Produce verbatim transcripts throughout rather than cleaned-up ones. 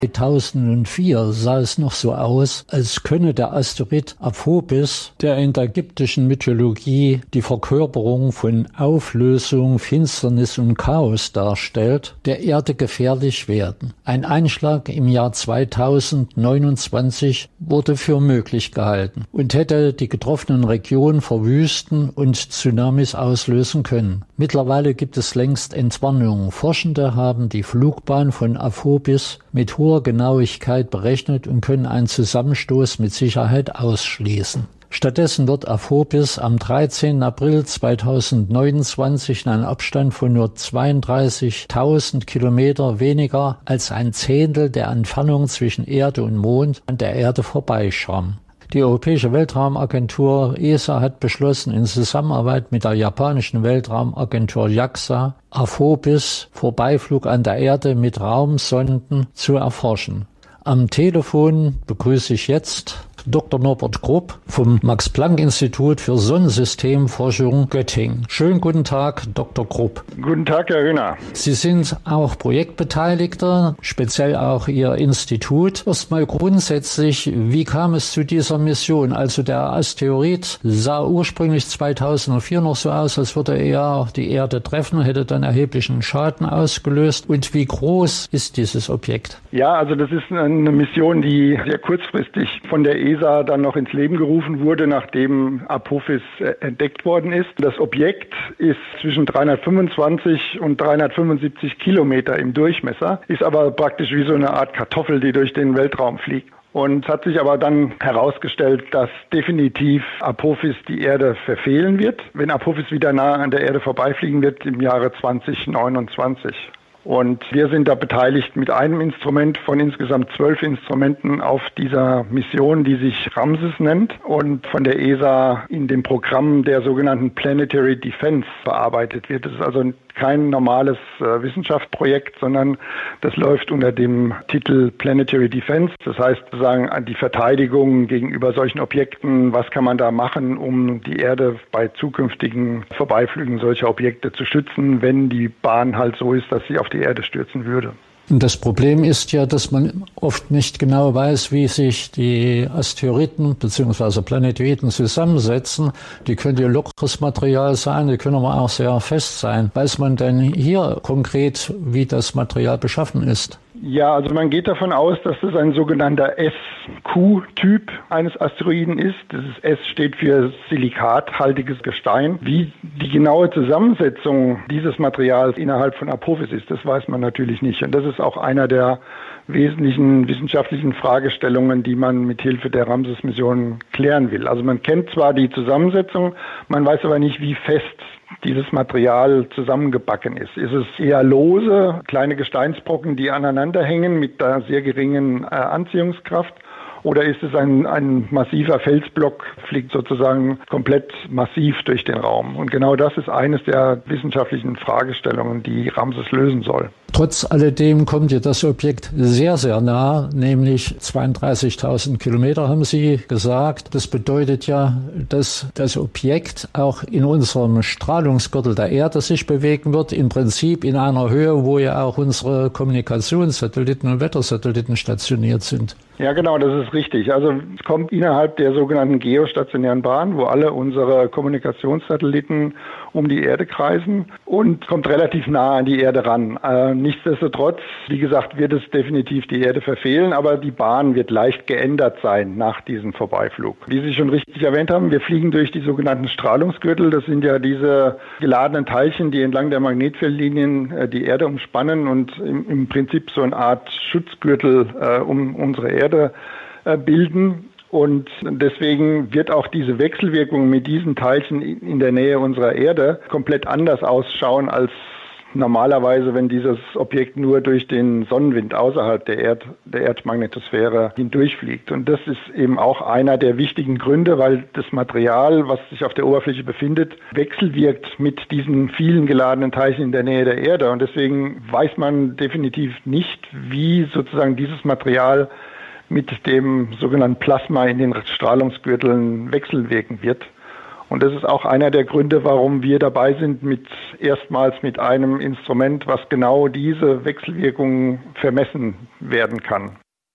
zweitausendvier sah es noch so aus, als könne der Asteroid Aphobis, der in der ägyptischen Mythologie die Verkörperung von Auflösung, Finsternis und Chaos darstellt, der Erde gefährlich werden. Ein Einschlag im Jahr zweitausendneunundzwanzig wurde für möglich gehalten und hätte die getroffenen Regionen verwüsten und Tsunamis auslösen können. Mittlerweile gibt es längst Entwarnungen. Forschende haben die Flugbahn von Aphobis mit hoher Genauigkeit berechnet und können einen Zusammenstoß mit Sicherheit ausschließen. Stattdessen wird Aphobis am dreizehnten April zweitausendneunundzwanzig in einem Abstand von nur zweiunddreißigtausend Kilometer weniger als ein Zehntel der Entfernung zwischen Erde und Mond an der Erde vorbeischrammen. Die Europäische Weltraumagentur E S A hat beschlossen, in Zusammenarbeit mit der japanischen Weltraumagentur JAXA Aphobis Vorbeiflug an der Erde mit Raumsonden zu erforschen. Am Telefon begrüße ich jetzt Doktor Norbert Grupp vom Max-Planck-Institut für Sonnensystemforschung Göttingen. Schönen guten Tag, Doktor Grupp. Guten Tag, Herr Rühner. Sie sind auch Projektbeteiligter, speziell auch Ihr Institut. Erstmal grundsätzlich, wie kam es zu dieser Mission? Also der Asteroid sah ursprünglich zweitausendvier noch so aus, als würde er die Erde treffen, hätte dann erheblichen Schaden ausgelöst. Und wie groß ist dieses Objekt? Ja, also das ist eine Mission, die sehr kurzfristig von der E S A dann noch ins Leben gerufen wurde, nachdem Apophis entdeckt worden ist. Das Objekt ist zwischen dreihundertfünfundzwanzig und dreihundertfünfundsiebzig Kilometer im Durchmesser, ist aber praktisch wie so eine Art Kartoffel, die durch den Weltraum fliegt. Und hat sich aber dann herausgestellt, dass definitiv Apophis die Erde verfehlen wird, wenn Apophis wieder nah an der Erde vorbeifliegen wird im Jahre zweitausendneunundzwanzig. Und wir sind da beteiligt mit einem Instrument von insgesamt zwölf Instrumenten auf dieser Mission, die sich Ramses nennt und von der E S A in dem Programm der sogenannten Planetary Defense bearbeitet wird. Das ist also kein normales äh, Wissenschaftsprojekt, sondern das läuft unter dem Titel Planetary Defense. Das heißt sozusagen die Verteidigung gegenüber solchen Objekten. Was kann man da machen, um die Erde bei zukünftigen Vorbeiflügen solcher Objekte zu schützen, wenn die Bahn halt so ist, dass sie auf die Erde stürzen würde? Und das Problem ist ja, dass man oft nicht genau weiß, wie sich die Asteroiden bzw. Planetoiden zusammensetzen. Die können ja lockeres Material sein, die können aber auch sehr fest sein. Weiß man denn hier konkret, wie das Material beschaffen ist? Ja, also man geht davon aus, dass das ein sogenannter S Q-Typ eines Asteroiden ist. Das ist S steht für silikathaltiges Gestein. Wie die genaue Zusammensetzung dieses Materials innerhalb von Apophis ist, das weiß man natürlich nicht. Und das ist auch einer der wesentlichen wissenschaftlichen Fragestellungen, die man mit Hilfe der Ramses-Mission klären will. Also man kennt zwar die Zusammensetzung, man weiß aber nicht, wie fest dieses Material zusammengebacken ist. Ist es eher lose, kleine Gesteinsbrocken, die aneinander hängen mit einer sehr geringen äh, Anziehungskraft? Oder ist es ein, ein massiver Felsblock, fliegt sozusagen komplett massiv durch den Raum? Und genau das ist eines der wissenschaftlichen Fragestellungen, die Ramses lösen soll. Trotz alledem kommt ja das Objekt sehr, sehr nah, nämlich zweiunddreißigtausend Kilometer, haben Sie gesagt. Das bedeutet ja, dass das Objekt auch in unserem Strahlungsgürtel der Erde sich bewegen wird, im Prinzip in einer Höhe, wo ja auch unsere Kommunikationssatelliten und Wettersatelliten stationiert sind. Ja, genau, das ist richtig. Also es kommt innerhalb der sogenannten geostationären Bahn, wo alle unsere Kommunikationssatelliten um die Erde kreisen und kommt relativ nah an die Erde ran. Äh, nichtsdestotrotz, wie gesagt, wird es definitiv die Erde verfehlen, aber die Bahn wird leicht geändert sein nach diesem Vorbeiflug. Wie Sie schon richtig erwähnt haben, wir fliegen durch die sogenannten Strahlungsgürtel. Das sind ja diese geladenen Teilchen, die entlang der Magnetfeldlinien äh, die Erde umspannen und im, im Prinzip so eine Art Schutzgürtel äh, um unsere Erde äh, bilden. Und deswegen wird auch diese Wechselwirkung mit diesen Teilchen in der Nähe unserer Erde komplett anders ausschauen als normalerweise, wenn dieses Objekt nur durch den Sonnenwind außerhalb der, Erd, der Erdmagnetosphäre hindurchfliegt. Und das ist eben auch einer der wichtigen Gründe, weil das Material, was sich auf der Oberfläche befindet, wechselwirkt mit diesen vielen geladenen Teilchen in der Nähe der Erde. Und deswegen weiß man definitiv nicht, wie sozusagen dieses Material mit dem sogenannten Plasma in den Strahlungsgürteln wechselwirken wird. Und das ist auch einer der Gründe, warum wir dabei sind, mit erstmals mit einem Instrument, was genau diese Wechselwirkungen vermessen werden kann.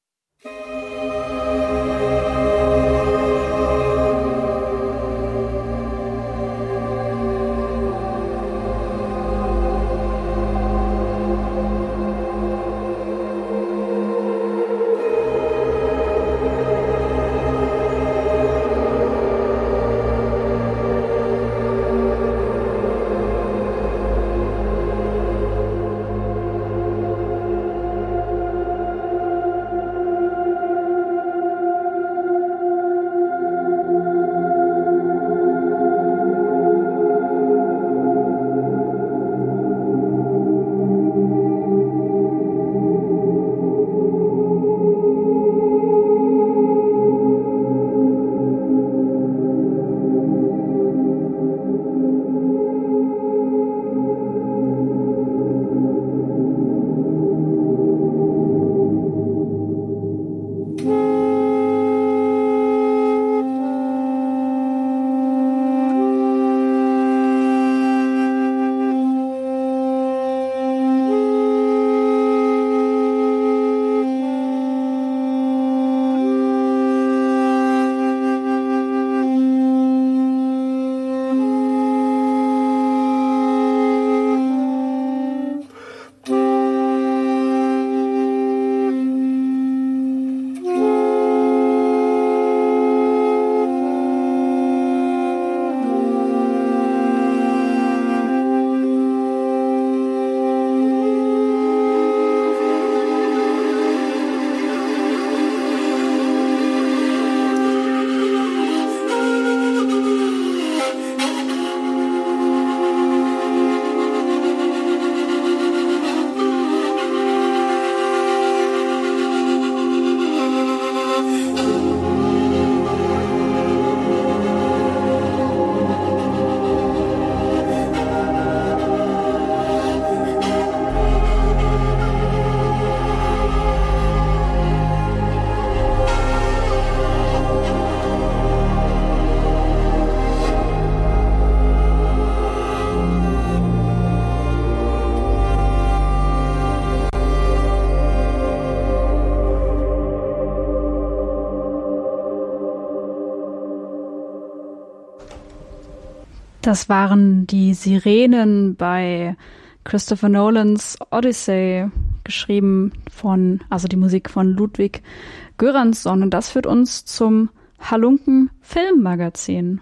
Das waren die Sirenen bei Christopher Nolans Odyssey, geschrieben von, also die Musik von Ludwig Göransson. Und das führt uns zum Halunken Filmmagazin.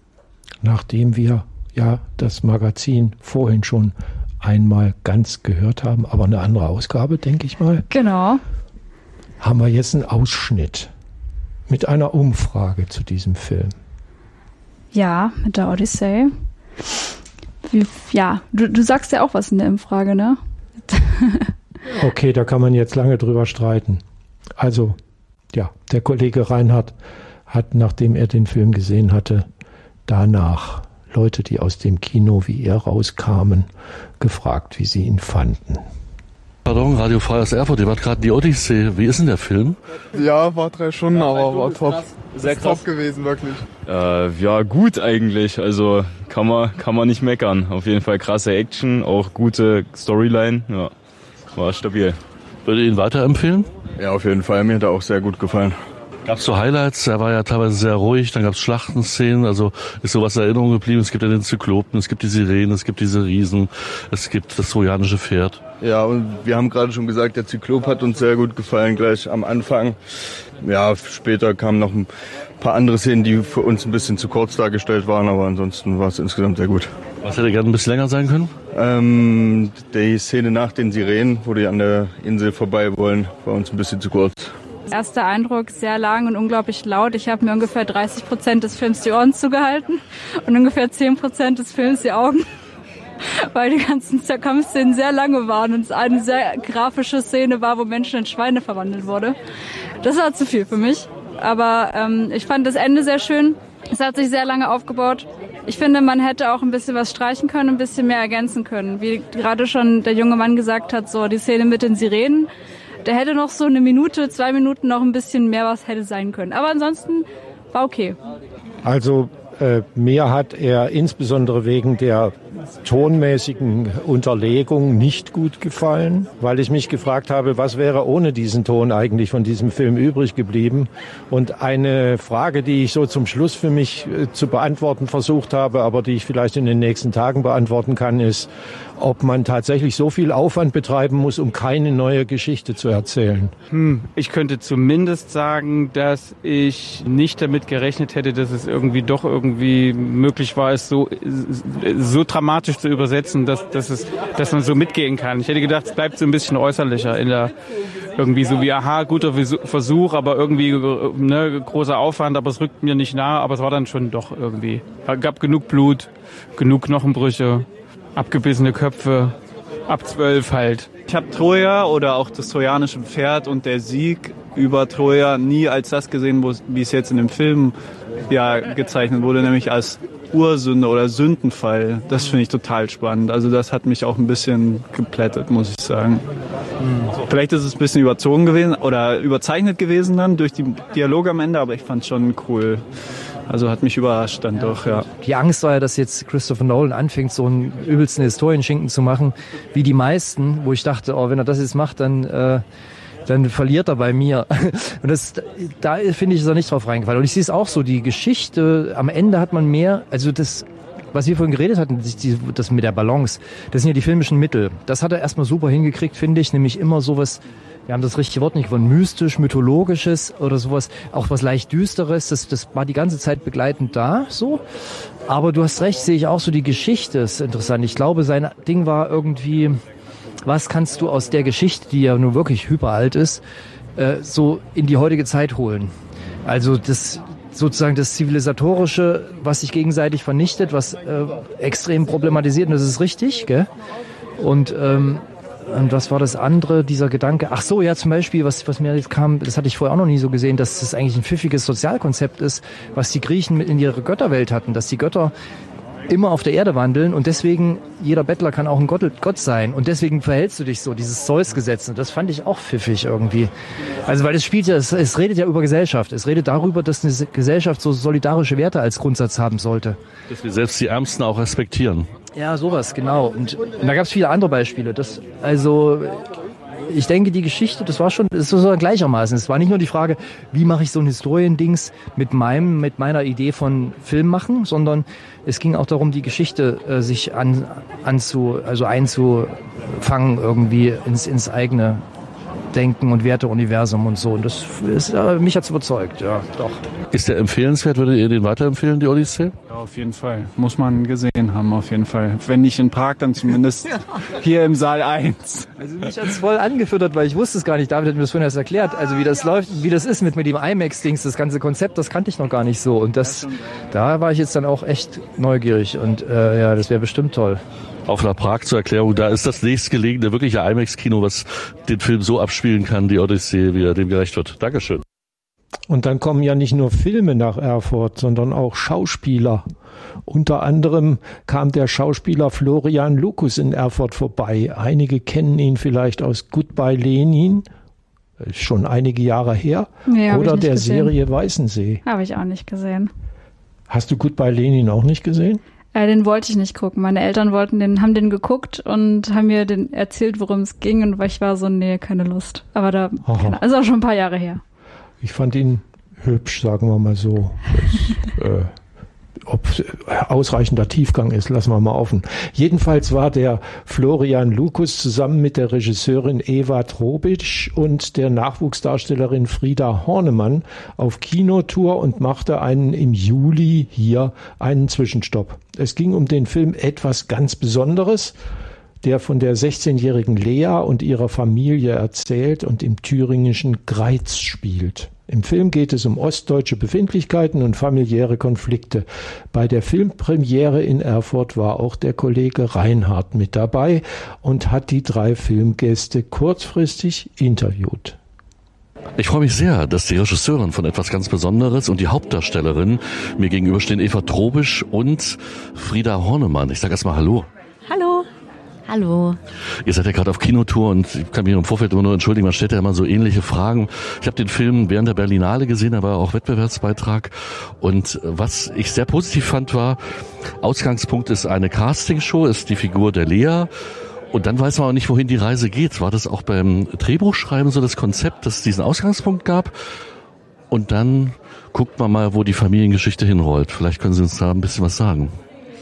Nachdem wir ja das Magazin vorhin schon einmal ganz gehört haben, aber eine andere Ausgabe, denke ich mal. Genau. Haben wir jetzt einen Ausschnitt mit einer Umfrage zu diesem Film. Ja, mit der Odyssey. Wie, ja, du, du sagst ja auch was in der Umfrage, ne? Okay, da kann man jetzt lange drüber streiten. Also, ja, der Kollege Reinhardt hat, nachdem er den Film gesehen hatte, danach Leute, die aus dem Kino wie er rauskamen, gefragt, wie sie ihn fanden. Pardon, Radio Frei aus Erfurt, ihr wart gerade die Odyssee. Wie ist denn der Film? Ja, war drei Stunden, aber war top. Sehr krass. Top gewesen, wirklich. Äh, ja, gut eigentlich. Also kann man, kann man nicht meckern. Auf jeden Fall krasse Action, auch gute Storyline. Ja, war stabil. Würdet ihr ihn weiterempfehlen? Ja, auf jeden Fall. Mir hat er auch sehr gut gefallen. Gab es so Highlights? Er war ja teilweise sehr ruhig, dann gab es Schlachtenszenen, also ist sowas in Erinnerung geblieben. Es gibt ja den Zyklopen, es gibt die Sirenen, es gibt diese Riesen, es gibt das trojanische Pferd. Ja, und wir haben gerade schon gesagt, der Zyklop hat uns sehr gut gefallen, gleich am Anfang. Ja, später kamen noch ein paar andere Szenen, die für uns ein bisschen zu kurz dargestellt waren, aber ansonsten war es insgesamt sehr gut. Was hätte gerne ein bisschen länger sein können? Ähm, die Szene nach den Sirenen, wo die an der Insel vorbei wollen, war uns ein bisschen zu kurz. Erster Eindruck, sehr lang und unglaublich laut. Ich habe mir ungefähr dreißig Prozent des Films die Ohren zugehalten und ungefähr zehn Prozent des Films die Augen, weil die ganzen Kampfszenen sehr lange waren und es eine sehr grafische Szene war, wo Menschen in Schweine verwandelt wurde. Das war zu viel für mich, aber ähm, ich fand das Ende sehr schön. Es hat sich sehr lange aufgebaut. Ich finde, man hätte auch ein bisschen was streichen können, ein bisschen mehr ergänzen können. Wie gerade schon der junge Mann gesagt hat, so die Szene mit den Sirenen, der hätte noch so eine Minute, zwei Minuten noch ein bisschen mehr was hätte sein können. Aber ansonsten war okay. Also Äh, mir hat er insbesondere wegen der tonmäßigen Unterlegung nicht gut gefallen, weil ich mich gefragt habe, was wäre ohne diesen Ton eigentlich von diesem Film übrig geblieben. Und eine Frage, die ich so zum Schluss für mich äh, zu beantworten versucht habe, aber die ich vielleicht in den nächsten Tagen beantworten kann, ist, ob man tatsächlich so viel Aufwand betreiben muss, um keine neue Geschichte zu erzählen. Hm, ich könnte zumindest sagen, dass ich nicht damit gerechnet hätte, dass es irgendwie doch irgendwie möglich war, es so, so dramatisch zu übersetzen, dass, dass, es, dass man so mitgehen kann. Ich hätte gedacht, es bleibt so ein bisschen äußerlicher in der irgendwie so wie, aha, guter Versuch, aber irgendwie ne, großer Aufwand, aber es rückt mir nicht nahe, aber es war dann schon doch irgendwie. Es gab genug Blut, genug Knochenbrüche, abgebissene Köpfe, ab zwölf halt. Ich habe Troja oder auch das trojanische Pferd und der Sieg über Troja nie als das gesehen, wie es jetzt in dem Film ja gezeichnet wurde, nämlich als Ursünde oder Sündenfall. Das finde ich total spannend. Also das hat mich auch ein bisschen geplättet, muss ich sagen. Mhm. Vielleicht ist es ein bisschen überzogen gewesen oder überzeichnet gewesen dann durch die Dialoge am Ende, aber ich fand es schon cool. Also hat mich überrascht dann doch, ja. Die Angst war ja, dass jetzt Christopher Nolan anfängt, so einen übelsten Historienschinken zu machen, wie die meisten, wo ich dachte, oh, wenn er das jetzt macht, dann, äh, dann verliert er bei mir. Und das, da finde ich, ist er nicht drauf reingefallen. Und ich sehe es auch so, die Geschichte, am Ende hat man mehr, also das, was wir vorhin geredet hatten, das mit der Balance, das sind ja die filmischen Mittel. Das hat er erstmal super hingekriegt, finde ich, nämlich immer sowas, wir haben das richtige Wort nicht von mystisch, mythologisches oder sowas, auch was leicht Düsteres, das, das war die ganze Zeit begleitend da, so. Aber du hast recht, sehe ich auch so, die Geschichte ist interessant. Ich glaube, sein Ding war irgendwie, was kannst du aus der Geschichte, die ja nun wirklich hyperalt ist, äh, so in die heutige Zeit holen? Also das, sozusagen das Zivilisatorische, was sich gegenseitig vernichtet, was äh, extrem problematisiert, und das ist richtig, gell? Und, ähm, Und was war das andere, dieser Gedanke? Ach so, ja, zum Beispiel, was, was mir jetzt kam, das hatte ich vorher auch noch nie so gesehen, dass das eigentlich ein pfiffiges Sozialkonzept ist, was die Griechen mit in ihre Götterwelt hatten, dass die Götter immer auf der Erde wandeln und deswegen jeder Bettler kann auch ein Gott, Gott sein und deswegen verhältst du dich so, dieses Zeus-Gesetz, und das fand ich auch pfiffig irgendwie. Also weil es spielt ja, es, es redet ja über Gesellschaft, es redet darüber, dass eine Gesellschaft so solidarische Werte als Grundsatz haben sollte. Dass wir selbst die Ärmsten auch respektieren. Ja, sowas, genau. Und, und da gab es viele andere Beispiele. Das, also ich denke, die Geschichte, das war schon, das ist so gleichermaßen. Es war nicht nur die Frage, wie mache ich so ein Historiendings mit meinem, mit meiner Idee von Film machen, sondern es ging auch darum, die Geschichte äh, sich an, anzu, also einzufangen irgendwie ins, ins eigene Denken und Werteuniversum und so. Und das ist, äh, mich hat's überzeugt, ja, doch. Ist der empfehlenswert? Würdet ihr den weiterempfehlen, die Odyssee? Ja, auf jeden Fall. Muss man gesehen haben, auf jeden Fall. Wenn nicht in Prag, dann zumindest hier im Saal eins. Also mich hat's voll angefüttert, weil ich wusste es gar nicht. David hat mir das vorhin erst erklärt. Also wie das läuft, wie das ist mit, mit dem IMAX-Dings, das ganze Konzept, das kannte ich noch gar nicht so. Und das, da war ich jetzt dann auch echt neugierig. Und äh, ja, das wäre bestimmt toll. Auf nach Prag zur Erklärung, da ist das nächstgelegene wirkliche IMAX-Kino, was den Film so abspielen kann, die Odyssee, wie er dem gerecht wird. Dankeschön. Und dann kommen ja nicht nur Filme nach Erfurt, sondern auch Schauspieler. Unter anderem kam der Schauspieler Florian Lucas in Erfurt vorbei. Einige kennen ihn vielleicht aus Goodbye Lenin, ist schon einige Jahre her, nee, oder der gesehen. Serie Weißensee. Habe ich auch nicht gesehen. Hast du Goodbye Lenin auch nicht gesehen? Äh, den wollte ich nicht gucken. Meine Eltern wollten den, haben den geguckt und haben mir den erzählt, worum es ging, und ich war so, nee, keine Lust. Aber da, keine, also auch schon ein paar Jahre her. Ich fand ihn hübsch, sagen wir mal so. Das, äh, ob ausreichender Tiefgang ist, lassen wir mal offen. Jedenfalls war der Florian Lucas zusammen mit der Regisseurin Eva Trobic und der Nachwuchsdarstellerin Frieda Hornemann auf Kinotour und machte einen im Juli hier einen Zwischenstopp. Es ging um den Film Etwas ganz Besonderes, der von der sechzehnjährigen Lea und ihrer Familie erzählt und im thüringischen Greiz spielt. Im Film geht es um ostdeutsche Befindlichkeiten und familiäre Konflikte. Bei der Filmpremiere in Erfurt war auch der Kollege Reinhardt mit dabei und hat die drei Filmgäste kurzfristig interviewt. Ich freue mich sehr, dass die Regisseurin von Etwas ganz Besonderes und die Hauptdarstellerin mir gegenüberstehen, Eva Trobisch und Frieda Hornemann. Ich sage erstmal Hallo. Hallo. Hallo. Ihr seid ja gerade auf Kinotour und ich kann mich im Vorfeld immer nur entschuldigen, man stellt ja immer so ähnliche Fragen. Ich habe den Film während der Berlinale gesehen, da war auch Wettbewerbsbeitrag und was ich sehr positiv fand war, Ausgangspunkt ist eine Castingshow, ist die Figur der Lea und dann weiß man auch nicht, wohin die Reise geht. War das auch beim Drehbuchschreiben so das Konzept, dass es diesen Ausgangspunkt gab und dann guckt man mal, wo die Familiengeschichte hinrollt. Vielleicht können Sie uns da ein bisschen was sagen.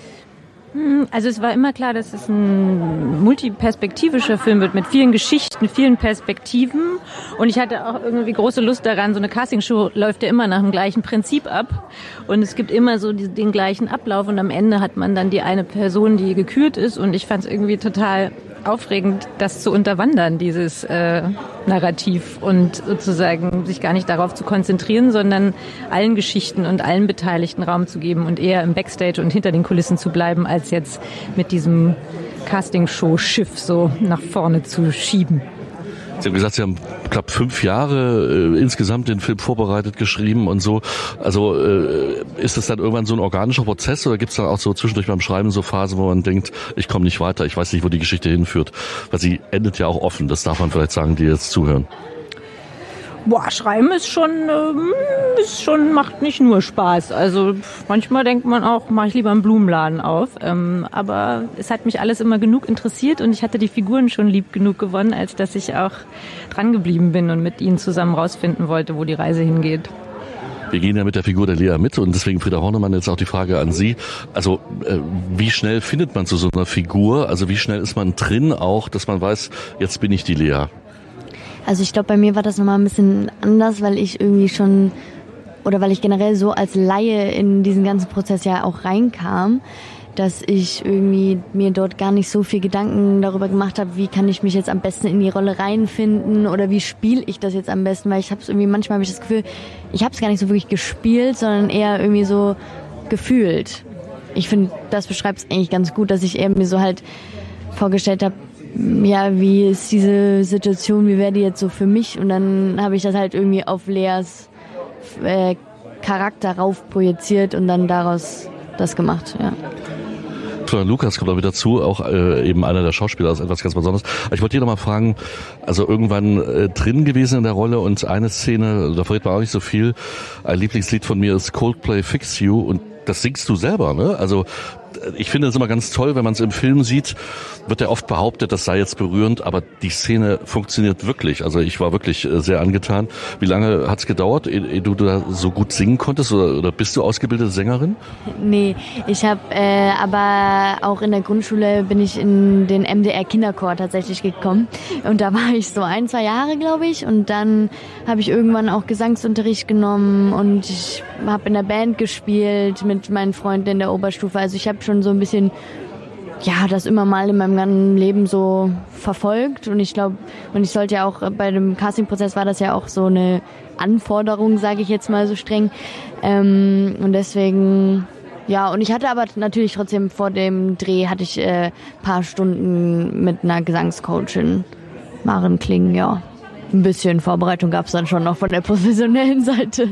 Also es war immer klar, dass es ein multiperspektivischer Film wird mit vielen Geschichten, vielen Perspektiven und ich hatte auch irgendwie große Lust daran, so eine Castingshow läuft ja immer nach dem gleichen Prinzip ab und es gibt immer so den gleichen Ablauf und am Ende hat man dann die eine Person, die gekürt ist und ich fand es irgendwie total aufregend, das zu unterwandern, dieses äh, Narrativ und sozusagen sich gar nicht darauf zu konzentrieren, sondern allen Geschichten und allen Beteiligten Raum zu geben und eher im Backstage und hinter den Kulissen zu bleiben, als jetzt mit diesem Castingshow-Schiff so nach vorne zu schieben. Sie haben gesagt, Sie haben knapp fünf Jahre äh, insgesamt den Film vorbereitet, geschrieben und so. Also äh, ist das dann irgendwann so ein organischer Prozess oder gibt es dann auch so zwischendurch beim Schreiben so Phasen, wo man denkt, ich komme nicht weiter, ich weiß nicht, wo die Geschichte hinführt? Weil sie endet ja auch offen, das darf man vielleicht sagen, die jetzt zuhören. Boah, Schreiben ist schon, ähm, ist schon, macht nicht nur Spaß. Also manchmal denkt man auch, mache ich lieber einen Blumenladen auf. Ähm, aber es hat mich alles immer genug interessiert und ich hatte die Figuren schon lieb genug gewonnen, als dass ich auch dran geblieben bin und mit ihnen zusammen rausfinden wollte, wo die Reise hingeht. Wir gehen ja mit der Figur der Lea mit und deswegen, Frieda Hornemann, jetzt auch die Frage an Sie. Also äh, wie schnell findet man zu so einer Figur? Also wie schnell ist man drin auch, dass man weiß, jetzt bin ich die Lea? Also ich glaube, bei mir war das nochmal ein bisschen anders, weil ich irgendwie schon, oder weil ich generell so als Laie in diesen ganzen Prozess ja auch reinkam, dass ich irgendwie mir dort gar nicht so viel Gedanken darüber gemacht habe, wie kann ich mich jetzt am besten in die Rolle reinfinden oder wie spiele ich das jetzt am besten, weil ich habe es irgendwie, manchmal habe ich das Gefühl, ich habe es gar nicht so wirklich gespielt, sondern eher irgendwie so gefühlt. Ich finde, das beschreibt es eigentlich ganz gut, dass ich eher mir so halt vorgestellt habe, ja, wie ist diese Situation, wie wäre die jetzt so für mich? Und dann habe ich das halt irgendwie auf Leas äh, Charakter rauf projiziert und dann daraus das gemacht, ja. Florian Lukas kommt auch mit dazu, auch äh, eben einer der Schauspieler, ist etwas ganz Besonderes. Aber ich wollte hier noch mal fragen, also irgendwann äh, drin gewesen in der Rolle und eine Szene, da verrät man auch nicht so viel, ein Lieblingslied von mir ist Coldplay Fix You und das singst du selber, ne? Also ich finde es immer ganz toll, wenn man es im Film sieht, wird ja oft behauptet, das sei jetzt berührend, aber die Szene funktioniert wirklich. Also ich war wirklich sehr angetan. Wie lange hat es gedauert, ehe du da so gut singen konntest oder, oder bist du ausgebildete Sängerin? Nee, ich habe äh, aber auch in der Grundschule bin ich in den M D R Kinderchor tatsächlich gekommen und da war ich so ein, zwei Jahre, glaube ich, und dann habe ich irgendwann auch Gesangsunterricht genommen und ich habe in der Band gespielt mit meinen Freunden in der Oberstufe. Also ich habe schon so ein bisschen, ja, das immer mal in meinem ganzen Leben so verfolgt und ich glaube, und ich sollte ja auch, bei dem Castingprozess war das ja auch so eine Anforderung, sage ich jetzt mal so streng, ähm, und deswegen, ja, und ich hatte aber natürlich trotzdem vor dem Dreh hatte ich äh, paar Stunden mit einer Gesangscoachin, Maren Kling, ja, ein bisschen Vorbereitung gab es dann schon noch von der professionellen Seite.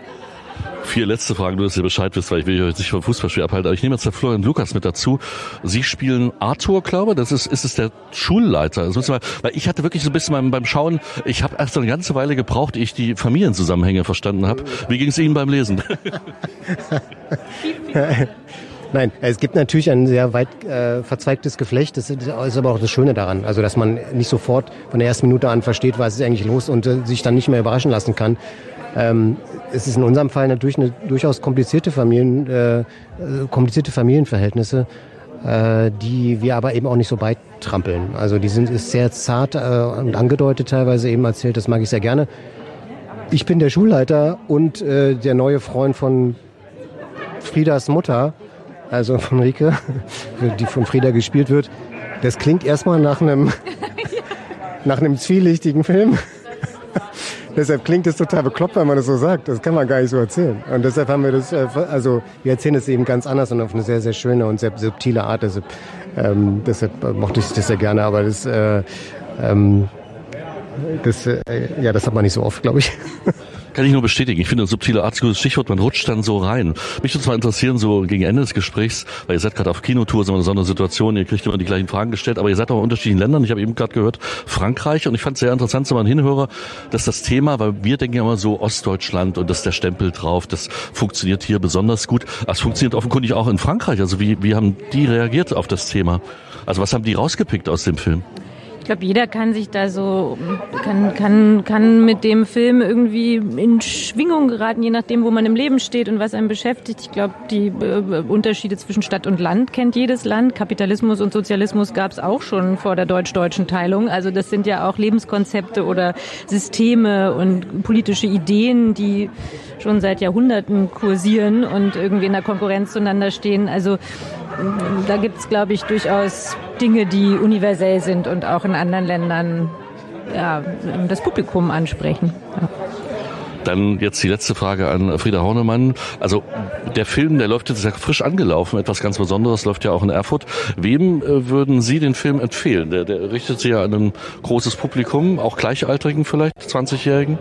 Vier letzte Fragen, nur dass ihr Bescheid wisst, weil ich will euch nicht vom Fußballspiel abhalten. Aber ich nehme jetzt der Florian Lukas mit dazu. Sie spielen Arthur, glaube ich. Das ist, ist es der Schulleiter. Das müssen wir, weil ich hatte wirklich so ein bisschen beim, beim Schauen, ich habe erst eine ganze Weile gebraucht, ehe ich die Familienzusammenhänge verstanden habe. Wie ging es Ihnen beim Lesen? Nein, es gibt natürlich ein sehr weit äh, verzweigtes Geflecht. Das ist aber auch das Schöne daran. Also, dass man nicht sofort von der ersten Minute an versteht, was ist eigentlich los und äh, sich dann nicht mehr überraschen lassen kann. Ähm, es ist in unserem Fall natürlich eine durchaus komplizierte Familien, äh, komplizierte Familienverhältnisse, äh, die wir aber eben auch nicht so beitrampeln. Also die sind ist sehr zart äh, und angedeutet teilweise eben erzählt. Das mag ich sehr gerne. Ich bin der Schulleiter und äh, der neue Freund von Friedas Mutter, also von Rike, die von Frieda gespielt wird. Das klingt erstmal nach einem nach einem zwielichtigen Film. Deshalb klingt es total bekloppt, wenn man das so sagt. Das kann man gar nicht so erzählen. Und deshalb haben wir das, also wir erzählen es eben ganz anders und auf eine sehr, sehr schöne und sehr subtile Art. Deshalb, ähm, deshalb mochte ich das sehr gerne. Aber das, äh, ähm, das, äh, ja, das hat man nicht so oft, glaube ich. Kann ich nur bestätigen. Ich finde, ein subtiler Art, gutes Stichwort, man rutscht dann so rein. Mich würde zwar interessieren, so gegen Ende des Gesprächs, weil ihr seid gerade auf Kinotour, so eine besondere Situation, ihr kriegt immer die gleichen Fragen gestellt, aber ihr seid auch in unterschiedlichen Ländern. Ich habe eben gerade gehört, Frankreich, und ich fand es sehr interessant, so mal ein Hinhörer, dass das Thema, weil wir denken ja immer so Ostdeutschland und das ist der Stempel drauf, das funktioniert hier besonders gut. Das funktioniert offenkundig auch in Frankreich. Also wie, wie haben die reagiert auf das Thema? Also was haben die rausgepickt aus dem Film? Ich glaube, jeder kann sich da so, kann, kann, kann mit dem Film irgendwie in Schwingung geraten, je nachdem, wo man im Leben steht und was einen beschäftigt. Ich glaube, die äh, Unterschiede zwischen Stadt und Land kennt jedes Land. Kapitalismus und Sozialismus gab es auch schon vor der deutsch-deutschen Teilung. Also das sind ja auch Lebenskonzepte oder Systeme und politische Ideen, die schon seit Jahrhunderten kursieren und irgendwie in der Konkurrenz zueinander stehen. Also da gibt es, glaube ich, durchaus Dinge, die universell sind und auch in anderen Ländern ja, das Publikum ansprechen. Ja. Dann jetzt die letzte Frage an Frieda Hornemann. Also der Film, der läuft jetzt sehr frisch angelaufen, etwas ganz Besonderes, läuft ja auch in Erfurt. Wem äh, würden Sie den Film empfehlen? Der, der richtet sich ja an ein großes Publikum, auch Gleichaltrigen vielleicht, zwanzigjährigen?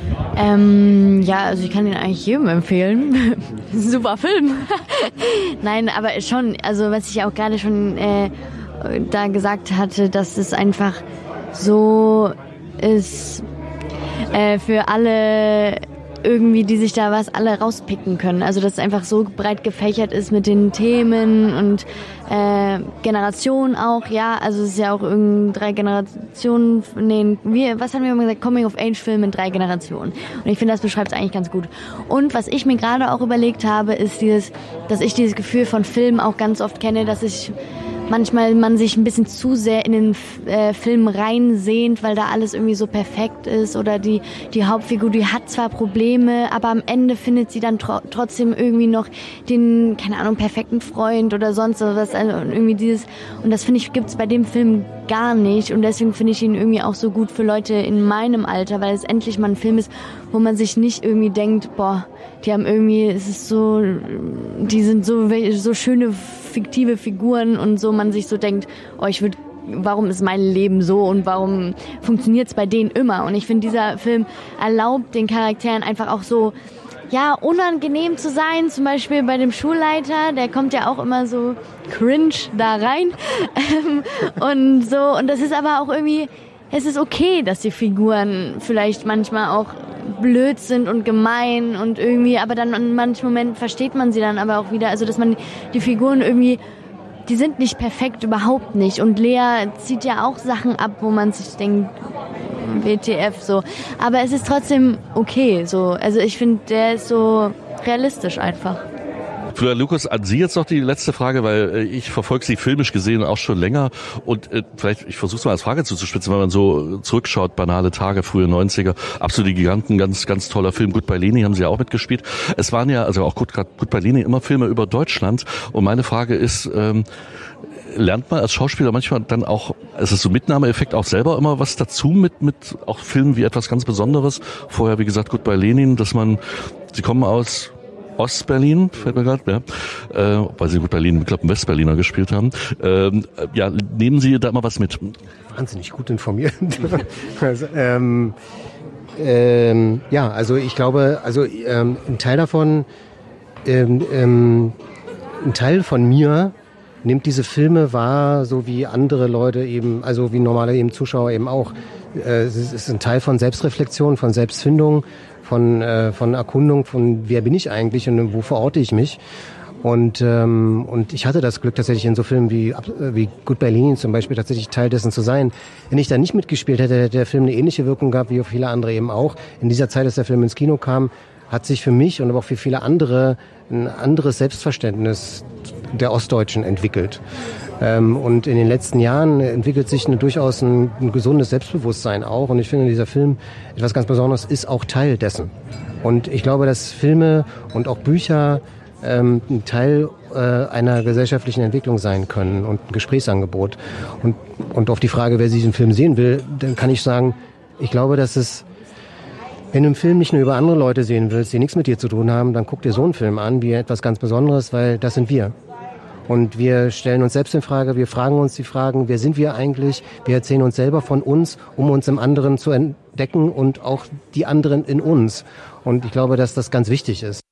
Ähm, ja, also ich kann den eigentlich jedem empfehlen. Super Film. Nein, aber schon, also was ich auch gerade schon äh, da gesagt hatte, dass es einfach so ist äh, für alle irgendwie, die sich da was alle rauspicken können. Also dass es einfach so breit gefächert ist mit den Themen und äh, Generationen auch, ja. Also es ist ja auch irgendwie drei Generationen, nee, wir, was haben wir immer gesagt? Coming-of-Age-Film in drei Generationen. Und ich finde, das beschreibt es eigentlich ganz gut. Und was ich mir gerade auch überlegt habe, ist dieses, dass ich dieses Gefühl von Film auch ganz oft kenne, dass ich manchmal man sich ein bisschen zu sehr in den äh, Film reinsehnt, weil da alles irgendwie so perfekt ist oder die, die Hauptfigur, die hat zwar Probleme, aber am Ende findet sie dann tro- trotzdem irgendwie noch den, keine Ahnung, perfekten Freund oder sonst was. Also irgendwie dieses, und das finde ich, gibt's bei dem Film gar nicht und deswegen finde ich ihn irgendwie auch so gut für Leute in meinem Alter, weil es endlich mal ein Film ist, wo man sich nicht irgendwie denkt, boah, die haben irgendwie, es ist so, die sind so, so schöne fiktive Figuren und so, man sich so denkt, oh, ich würde, warum ist mein Leben so und warum funktioniert es bei denen immer? Und ich finde, dieser Film erlaubt den Charakteren einfach auch so, ja, unangenehm zu sein, zum Beispiel bei dem Schulleiter, der kommt ja auch immer so cringe da rein und so, und das ist aber auch irgendwie, es ist okay, dass die Figuren vielleicht manchmal auch blöd sind und gemein und irgendwie, aber dann in manchen Momenten versteht man sie dann aber auch wieder, also dass man die Figuren irgendwie, die sind nicht perfekt, überhaupt nicht, und Lea zieht ja auch Sachen ab, wo man sich denkt, W T F so, aber es ist trotzdem okay, so, also ich finde, der ist so realistisch einfach. Florian Lukas, an Sie jetzt noch die letzte Frage, weil äh, ich verfolge Sie filmisch gesehen auch schon länger und äh, vielleicht, ich versuche es mal als Frage zuzuspitzen, wenn man so zurückschaut, banale Tage, frühe neunziger, absolute Giganten, ganz ganz toller Film, Goodbye Lenin haben Sie ja auch mitgespielt. Es waren ja, also auch Goodbye Lenin, immer Filme über Deutschland, und meine Frage ist, ähm, lernt man als Schauspieler manchmal dann auch, ist es so Mitnahmeeffekt, auch selber immer was dazu mit mit auch Filmen wie etwas ganz Besonderes? Vorher, wie gesagt, Goodbye Lenin, dass man, Sie kommen aus Ostberlin, fällt mir gerade, ja, äh, weil Sie gut Berlin, ich glaube, Westberliner gespielt haben. Ähm, ja, nehmen Sie da mal was mit? Wahnsinnig gut informiert. also, ähm, ähm, ja, also ich glaube, also ähm, ein Teil davon, ähm, ähm, ein Teil von mir nimmt diese Filme wahr, so wie andere Leute eben, also wie normale eben Zuschauer eben auch. Äh, es ist ein Teil von Selbstreflexion, von Selbstfindung, von, äh, von Erkundung, von wer bin ich eigentlich und wo verorte ich mich. Und, ähm, und ich hatte das Glück, tatsächlich in so Filmen wie, wie Goodbye Lenin zum Beispiel tatsächlich Teil dessen zu sein. Wenn ich da nicht mitgespielt hätte, hätte der Film eine ähnliche Wirkung gehabt, wie auf viele andere eben auch. In dieser Zeit, als der Film ins Kino kam, hat sich für mich und aber auch für viele andere ein anderes Selbstverständnis der Ostdeutschen entwickelt. Ähm, und in den letzten Jahren entwickelt sich eine, durchaus ein, ein gesundes Selbstbewusstsein auch. Und ich finde, dieser Film, etwas ganz Besonderes, ist auch Teil dessen. Und ich glaube, dass Filme und auch Bücher ähm, ein Teil äh, einer gesellschaftlichen Entwicklung sein können und ein Gesprächsangebot. Und, und auf die Frage, wer diesen Film sehen will, dann kann ich sagen, ich glaube, dass es, wenn du einen Film nicht nur über andere Leute sehen willst, die nichts mit dir zu tun haben, dann guck dir so einen Film an, wie etwas ganz Besonderes, weil das sind wir. Und wir stellen uns selbst in Frage, wir fragen uns die Fragen, wer sind wir eigentlich? Wir erzählen uns selber von uns, um uns im anderen zu entdecken und auch die anderen in uns. Und ich glaube, dass das ganz wichtig ist.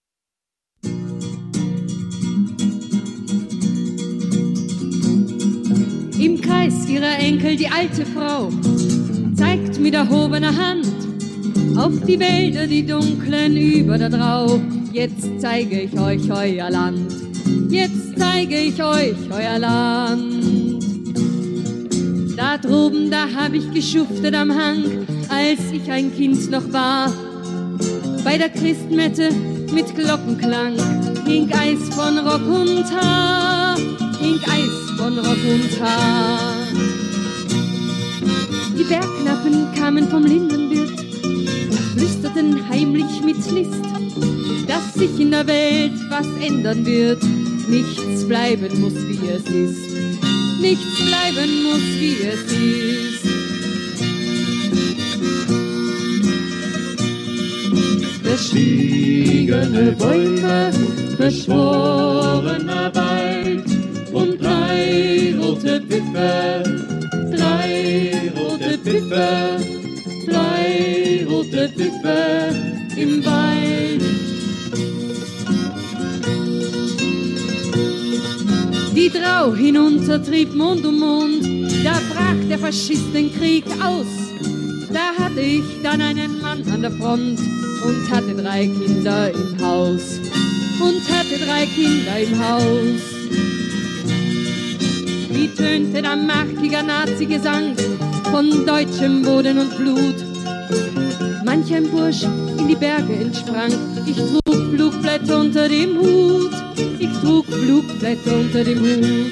Im Kreis ihrer Enkel die alte Frau zeigt mit erhobener Hand auf die Wälder, die dunklen über der Drau. Jetzt zeige ich euch euer Land, jetzt zeige ich euch euer Land. Da droben, da hab ich geschuftet am Hang, als ich ein Kind noch war. Bei der Christmette mit Glockenklang hing Eis von Rock und Haar, hing Eis von Rock und Haar. Die Bergknappen kamen vom Lindenwirt und flüsterten heimlich mit List, dass sich in der Welt was ändern wird. Nichts bleiben muss, wie es ist. Nichts bleiben muss, wie es ist. Verschwiegene Bäume, verschworener Wald und drei rote Pfiffer, drei rote Pfiffer, drei rote Pfiffer im Wald. Die Drau hinunter trieb Mond um Mond, da brach der Faschistenkrieg aus. Da hatte ich dann einen Mann an der Front und hatte drei Kinder im Haus, und hatte drei Kinder im Haus. Wie tönte der markiger Nazi-Gesang von deutschem Boden und Blut. Manch ein Bursch in die Berge entsprang, ich trug Flugblätter unter dem Hut, ich trug Flugblätter unter dem Hut.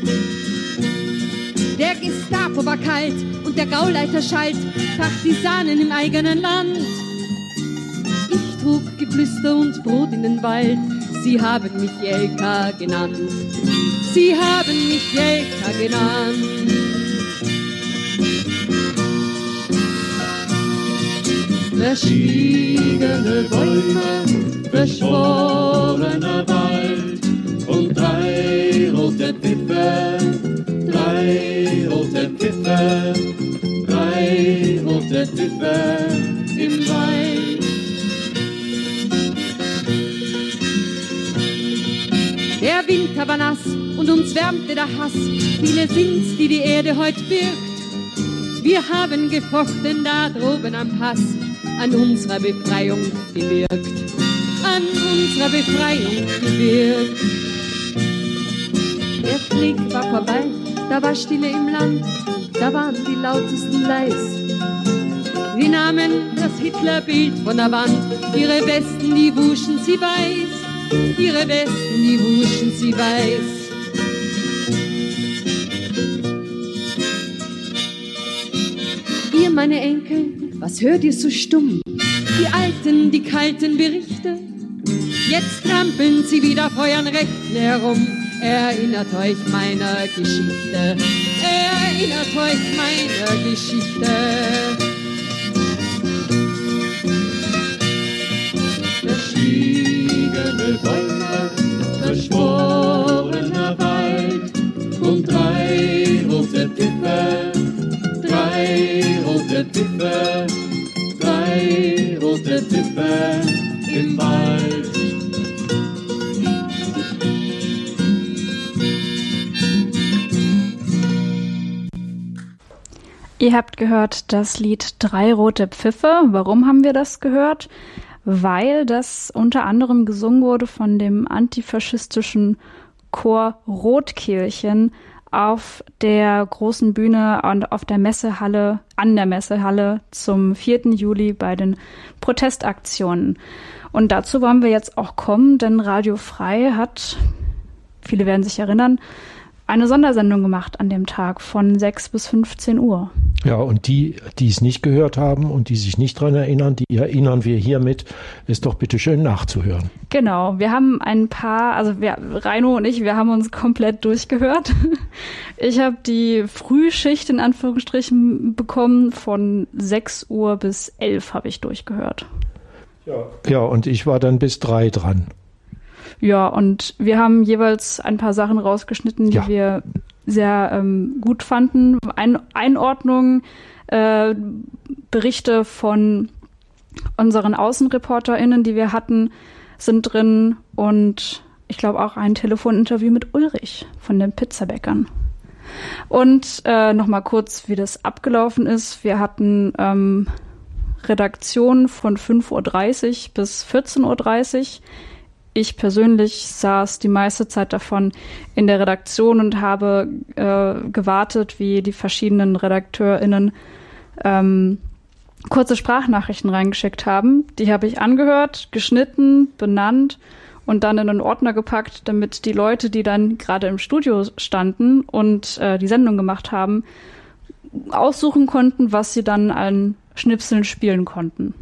Der Gestapo war kalt und der Gauleiter schalt, Partisanen im eigenen Land. Ich trug Geflüster und Brot in den Wald, sie haben mich Jelka genannt, sie haben mich Jelka genannt. Verschiedene Bäume, verschworener Wald und drei rote Pfiffer, drei rote Pfiffer, drei rote Pfiffer im Wald. Der Winter war nass und uns wärmte der Hass, viele sind's, die die Erde heut birgt. Wir haben gefochten da droben am Pass, an unserer Befreiung gewirkt, an unserer Befreiung gewirkt. Der Krieg war vorbei, da war Stille im Land, da waren die lautesten leis. Wir nahmen das Hitlerbild von der Wand, ihre Westen, die wuschen sie weiß, ihre Westen, die wuschen sie weiß. Ihr, meine Enkel, was hört ihr so stumm? Die alten, die kalten Berichte. Jetzt trampeln sie wieder auf euren Rechten herum. Erinnert euch meiner Geschichte. Erinnert euch meiner Geschichte. Verschwiegene Bäume, verschworener Wald und drei rote Pfiffer, drei rote Pfiffer, drei rote Pfiffer im Wald. Ihr habt gehört das Lied Drei rote Pfiffer. Warum haben wir das gehört? Weil das unter anderem gesungen wurde von dem antifaschistischen Chor Rotkirchen auf der großen Bühne und auf der Messehalle, an der Messehalle zum vierten Juli bei den Protestaktionen. Und dazu wollen wir jetzt auch kommen, denn Radio Frei hat, viele werden sich erinnern, eine Sondersendung gemacht an dem Tag von sechs bis fünfzehn Uhr. Ja, und die, die es nicht gehört haben und die sich nicht dran erinnern, die erinnern wir hiermit, ist doch bitte schön nachzuhören. Genau, wir haben ein paar, also wir, Reino und ich, wir haben uns komplett durchgehört. Ich habe die Frühschicht in Anführungsstrichen bekommen, von sechs Uhr bis elf habe ich durchgehört. Ja. Ja, und ich war dann bis drei dran. Ja, und wir haben jeweils ein paar Sachen rausgeschnitten, die ja. wir sehr ähm, gut fanden. Ein, Einordnung, äh, Berichte von unseren AußenreporterInnen, die wir hatten, sind drin und ich glaube auch ein Telefoninterview mit Ulrich von den Pizzabäckern. Und äh, nochmal kurz, wie das abgelaufen ist. Wir hatten ähm, Redaktion von fünf Uhr dreißig bis vierzehn Uhr dreißig. Ich persönlich saß die meiste Zeit davon in der Redaktion und habe äh, gewartet, wie die verschiedenen RedakteurInnen ähm, kurze Sprachnachrichten reingeschickt haben. Die habe ich angehört, geschnitten, benannt und dann in einen Ordner gepackt, damit die Leute, die dann gerade im Studio standen und äh, die Sendung gemacht haben, aussuchen konnten, was sie dann an Schnipseln spielen konnten.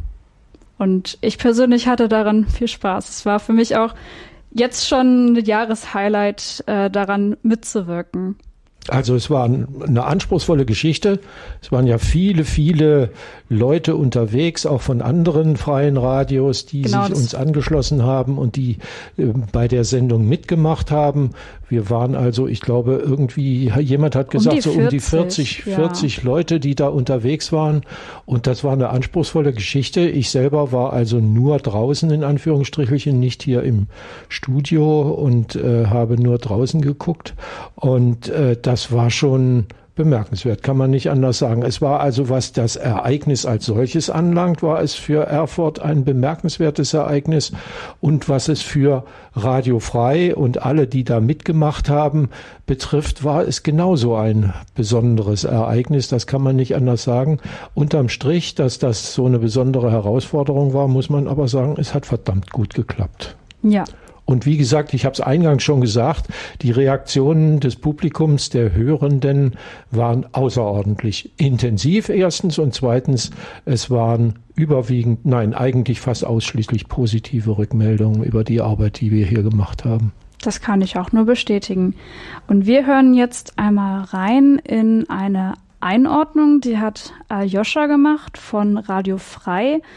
Und ich persönlich hatte daran viel Spaß. Es war für mich auch jetzt schon ein Jahreshighlight, äh, daran mitzuwirken. Also es war eine anspruchsvolle Geschichte. Es waren ja viele, viele Leute unterwegs, auch von anderen freien Radios, die genau, sich uns angeschlossen haben und die äh, bei der Sendung mitgemacht haben. Wir waren also, ich glaube, irgendwie, jemand hat gesagt, um so um die vierzig, ja. vierzig Leute, die da unterwegs waren. Und das war eine anspruchsvolle Geschichte. Ich selber war also nur draußen, in Anführungsstrichelchen, nicht hier im Studio und äh, habe nur draußen geguckt. Und äh, das war schon bemerkenswert, kann man nicht anders sagen. Es war also, was das Ereignis als solches anlangt, war es für Erfurt ein bemerkenswertes Ereignis. Und was es für Radio Frei und alle, die da mitgemacht haben, betrifft, war es genauso ein besonderes Ereignis. Das kann man nicht anders sagen. Unterm Strich, dass das so eine besondere Herausforderung war, muss man aber sagen, es hat verdammt gut geklappt. Ja. Und wie gesagt, ich habe es eingangs schon gesagt, die Reaktionen des Publikums, der Hörenden, waren außerordentlich intensiv erstens und zweitens, es waren überwiegend, nein, eigentlich fast ausschließlich positive Rückmeldungen über die Arbeit, die wir hier gemacht haben. Das kann ich auch nur bestätigen. Und wir hören jetzt einmal rein in eine Einordnung, die hat Aljoscha gemacht von Radio Frei. Mhm.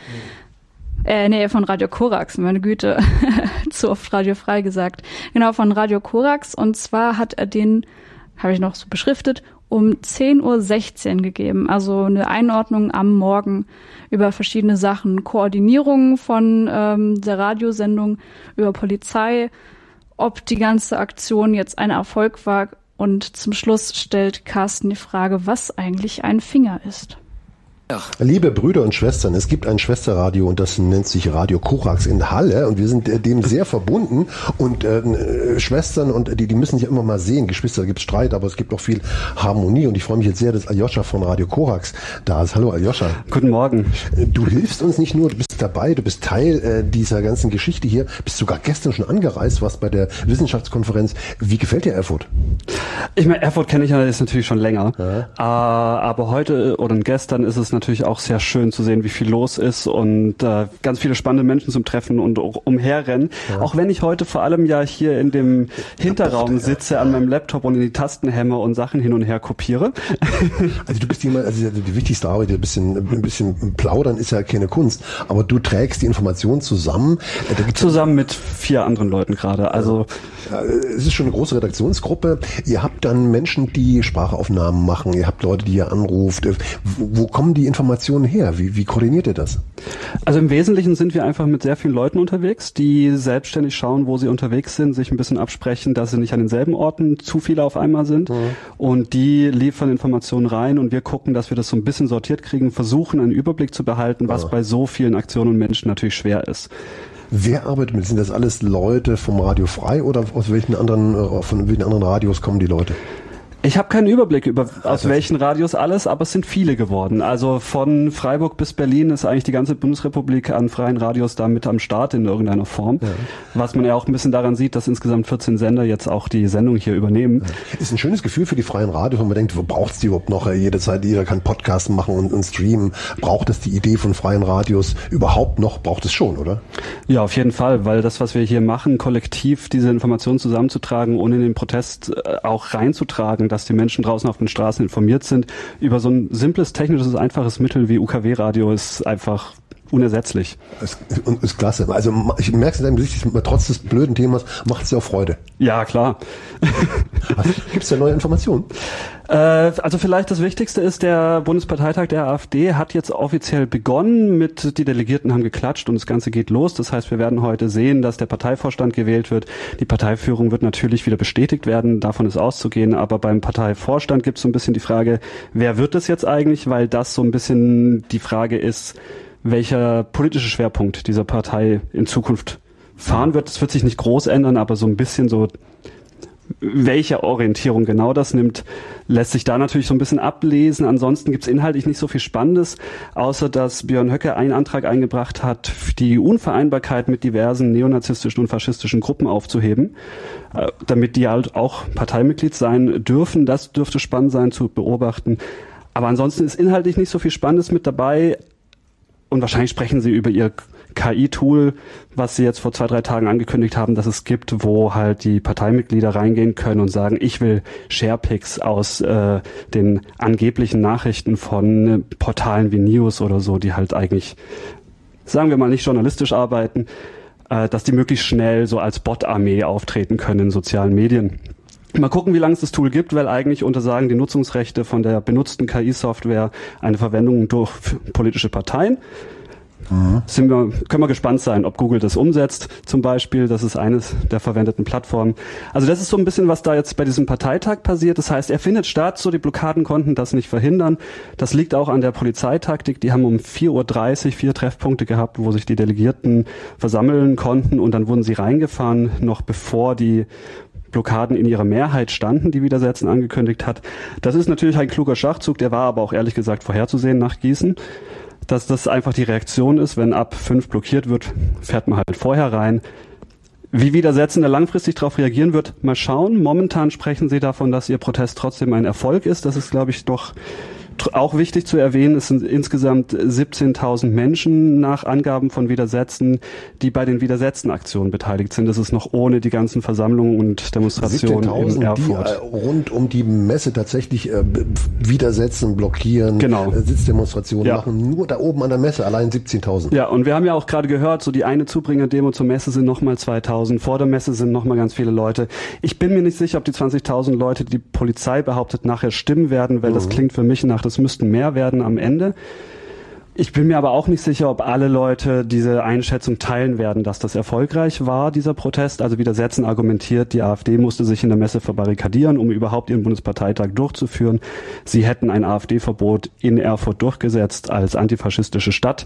Äh, nee, von Radio Korax, meine Güte, zu oft Radio Frei gesagt. Genau, von Radio Korax. Und zwar hat er den, habe ich noch so beschriftet, um zehn Uhr sechzehn gegeben. Also eine Einordnung am Morgen über verschiedene Sachen. Koordinierung von ähm, der Radiosendung, über Polizei, ob die ganze Aktion jetzt ein Erfolg war. Und zum Schluss stellt Carsten die Frage, was eigentlich ein Finger ist. Ach. Liebe Brüder und Schwestern, es gibt ein Schwesterradio und das nennt sich Radio Korax in Halle und wir sind äh, dem sehr verbunden und äh, Schwestern und die die müssen sich immer mal sehen. Geschwister, gibt Streit, aber es gibt auch viel Harmonie und ich freue mich jetzt sehr, dass Aljoscha von Radio Korax da ist. Hallo Aljoscha. Guten Morgen. Du hilfst uns nicht nur, du bist dabei, du bist Teil äh, dieser ganzen Geschichte hier, bist sogar gestern schon angereist, warst bei der Wissenschaftskonferenz. Wie gefällt dir Erfurt? Ich meine, Erfurt kenne ich ja jetzt natürlich schon länger, ja. äh, aber heute oder gestern ist es natürlich auch sehr schön zu sehen, wie viel los ist und äh, ganz viele spannende Menschen zum Treffen und umherrennen. Ja. Auch wenn ich heute vor allem ja hier in dem Hinterraum sitze an meinem Laptop und in die Tasten hämme und Sachen hin und her kopiere. Also du bist jemand, also die wichtigste Arbeit, ein bisschen, ein bisschen plaudern ist ja keine Kunst, aber du trägst die Informationen zusammen. Zusammen mit vier anderen Leuten gerade. Also ja, es ist schon eine große Redaktionsgruppe. Ihr habt dann Menschen, die Sprachaufnahmen machen. Ihr habt Leute, die ihr anruft. Wo kommen die Informationen her? Wie, wie koordiniert ihr das? Also im Wesentlichen sind wir einfach mit sehr vielen Leuten unterwegs, die selbstständig schauen, wo sie unterwegs sind, sich ein bisschen absprechen, dass sie nicht an denselben Orten zu viele auf einmal sind. Mhm. Und die liefern Informationen rein und wir gucken, dass wir das so ein bisschen sortiert kriegen, versuchen einen Überblick zu behalten, was ah. bei so vielen Aktionen und Menschen natürlich schwer ist. Wer arbeitet mit? Sind das alles Leute vom Radio Frei oder aus welchen anderen, von welchen anderen Radios kommen die Leute? Ich habe keinen Überblick über aus welchen Radios alles, aber es sind viele geworden. Also von Freiburg bis Berlin ist eigentlich die ganze Bundesrepublik an freien Radios da mit am Start in irgendeiner Form. Ja. Was man ja auch ein bisschen daran sieht, dass insgesamt vierzehn Sender jetzt auch die Sendung hier übernehmen. Ja. Ist ein schönes Gefühl für die freien Radios, wenn man denkt, wo braucht's die überhaupt noch? Jede Zeit, jeder kann Podcasts machen und, und streamen. Braucht es die Idee von freien Radios überhaupt noch? Braucht es schon, oder? Ja, auf jeden Fall, weil das, was wir hier machen, kollektiv diese Informationen zusammenzutragen, ohne in den Protest auch reinzutragen, dass die Menschen draußen auf den Straßen informiert sind über so ein simples, technisches, einfaches Mittel wie U K W-Radio ist einfach unersetzlich. Das ist, ist klasse. Also ich merke es in deinem Gesicht, trotz des blöden Themas macht es dir auch Freude. Ja, klar. Gibt es da neue Informationen? Äh, also vielleicht das Wichtigste ist, der Bundesparteitag der AfD hat jetzt offiziell begonnen mit, die Delegierten haben geklatscht und das Ganze geht los. Das heißt, wir werden heute sehen, dass der Parteivorstand gewählt wird. Die Parteiführung wird natürlich wieder bestätigt werden, davon ist auszugehen. Aber beim Parteivorstand gibt es so ein bisschen die Frage, wer wird es jetzt eigentlich? Weil das so ein bisschen die Frage ist, welcher politische Schwerpunkt dieser Partei in Zukunft fahren wird. Das wird sich nicht groß ändern, aber so ein bisschen so, welche Orientierung genau das nimmt, lässt sich da natürlich so ein bisschen ablesen. Ansonsten gibt es inhaltlich nicht so viel Spannendes, außer dass Björn Höcke einen Antrag eingebracht hat, die Unvereinbarkeit mit diversen neonazistischen und faschistischen Gruppen aufzuheben, äh, damit die halt auch Parteimitglied sein dürfen. Das dürfte spannend sein zu beobachten. Aber ansonsten ist inhaltlich nicht so viel Spannendes mit dabei. Und wahrscheinlich sprechen sie über ihr K I-Tool, was sie jetzt vor zwei, drei Tagen angekündigt haben, dass es gibt, wo halt die Parteimitglieder reingehen können und sagen, ich will Sharepics aus äh, den angeblichen Nachrichten von äh, Portalen wie News oder so, die halt eigentlich, sagen wir mal, nicht journalistisch arbeiten, äh, dass die möglichst schnell so als Bot-Armee auftreten können in sozialen Medien. Mal gucken, wie lange es das Tool gibt, weil eigentlich untersagen die Nutzungsrechte von der benutzten K I-Software eine Verwendung durch politische Parteien. Mhm. Sind wir, können wir gespannt sein, ob Google das umsetzt zum Beispiel. Das ist eines der verwendeten Plattformen. Also das ist so ein bisschen, was da jetzt bei diesem Parteitag passiert. Das heißt, er findet statt, so die Blockaden konnten das nicht verhindern. Das liegt auch an der Polizeitaktik. Die haben um vier Uhr dreißig vier Treffpunkte gehabt, wo sich die Delegierten versammeln konnten und dann wurden sie reingefahren, noch bevor die Blockaden in ihrer Mehrheit standen, die Widersetzen angekündigt hat. Das ist natürlich ein kluger Schachzug, der war aber auch ehrlich gesagt vorherzusehen nach Gießen, dass das einfach die Reaktion ist, wenn ab fünf blockiert wird, fährt man halt vorher rein. Wie Widersetzende langfristig darauf reagieren wird, mal schauen. Momentan sprechen sie davon, dass ihr Protest trotzdem ein Erfolg ist. Das ist, glaube ich, doch auch wichtig zu erwähnen. Es sind insgesamt siebzehntausend Menschen nach Angaben von Widersetzten, die bei den Widersetzen-Aktionen beteiligt sind. Das ist noch ohne die ganzen Versammlungen und Demonstrationen in Erfurt. Die äh, rund um die Messe tatsächlich äh, widersetzen, blockieren, genau. äh, Sitzdemonstrationen ja. machen. Nur da oben an der Messe allein siebzehntausend. Ja, und wir haben ja auch gerade gehört, so die eine Zubringer-Demo zur Messe sind nochmal zweitausend. Vor der Messe sind nochmal ganz viele Leute. Ich bin mir nicht sicher, ob die zwanzigtausend Leute, die die Polizei behauptet, nachher stimmen werden, weil mhm. das klingt für mich nach, das müssten mehr werden am Ende. Ich bin mir aber auch nicht sicher, ob alle Leute diese Einschätzung teilen werden, dass das erfolgreich war, dieser Protest. Also Widersetzen argumentiert, die AfD musste sich in der Messe verbarrikadieren, um überhaupt ihren Bundesparteitag durchzuführen. Sie hätten ein AfD-Verbot in Erfurt durchgesetzt als antifaschistische Stadt.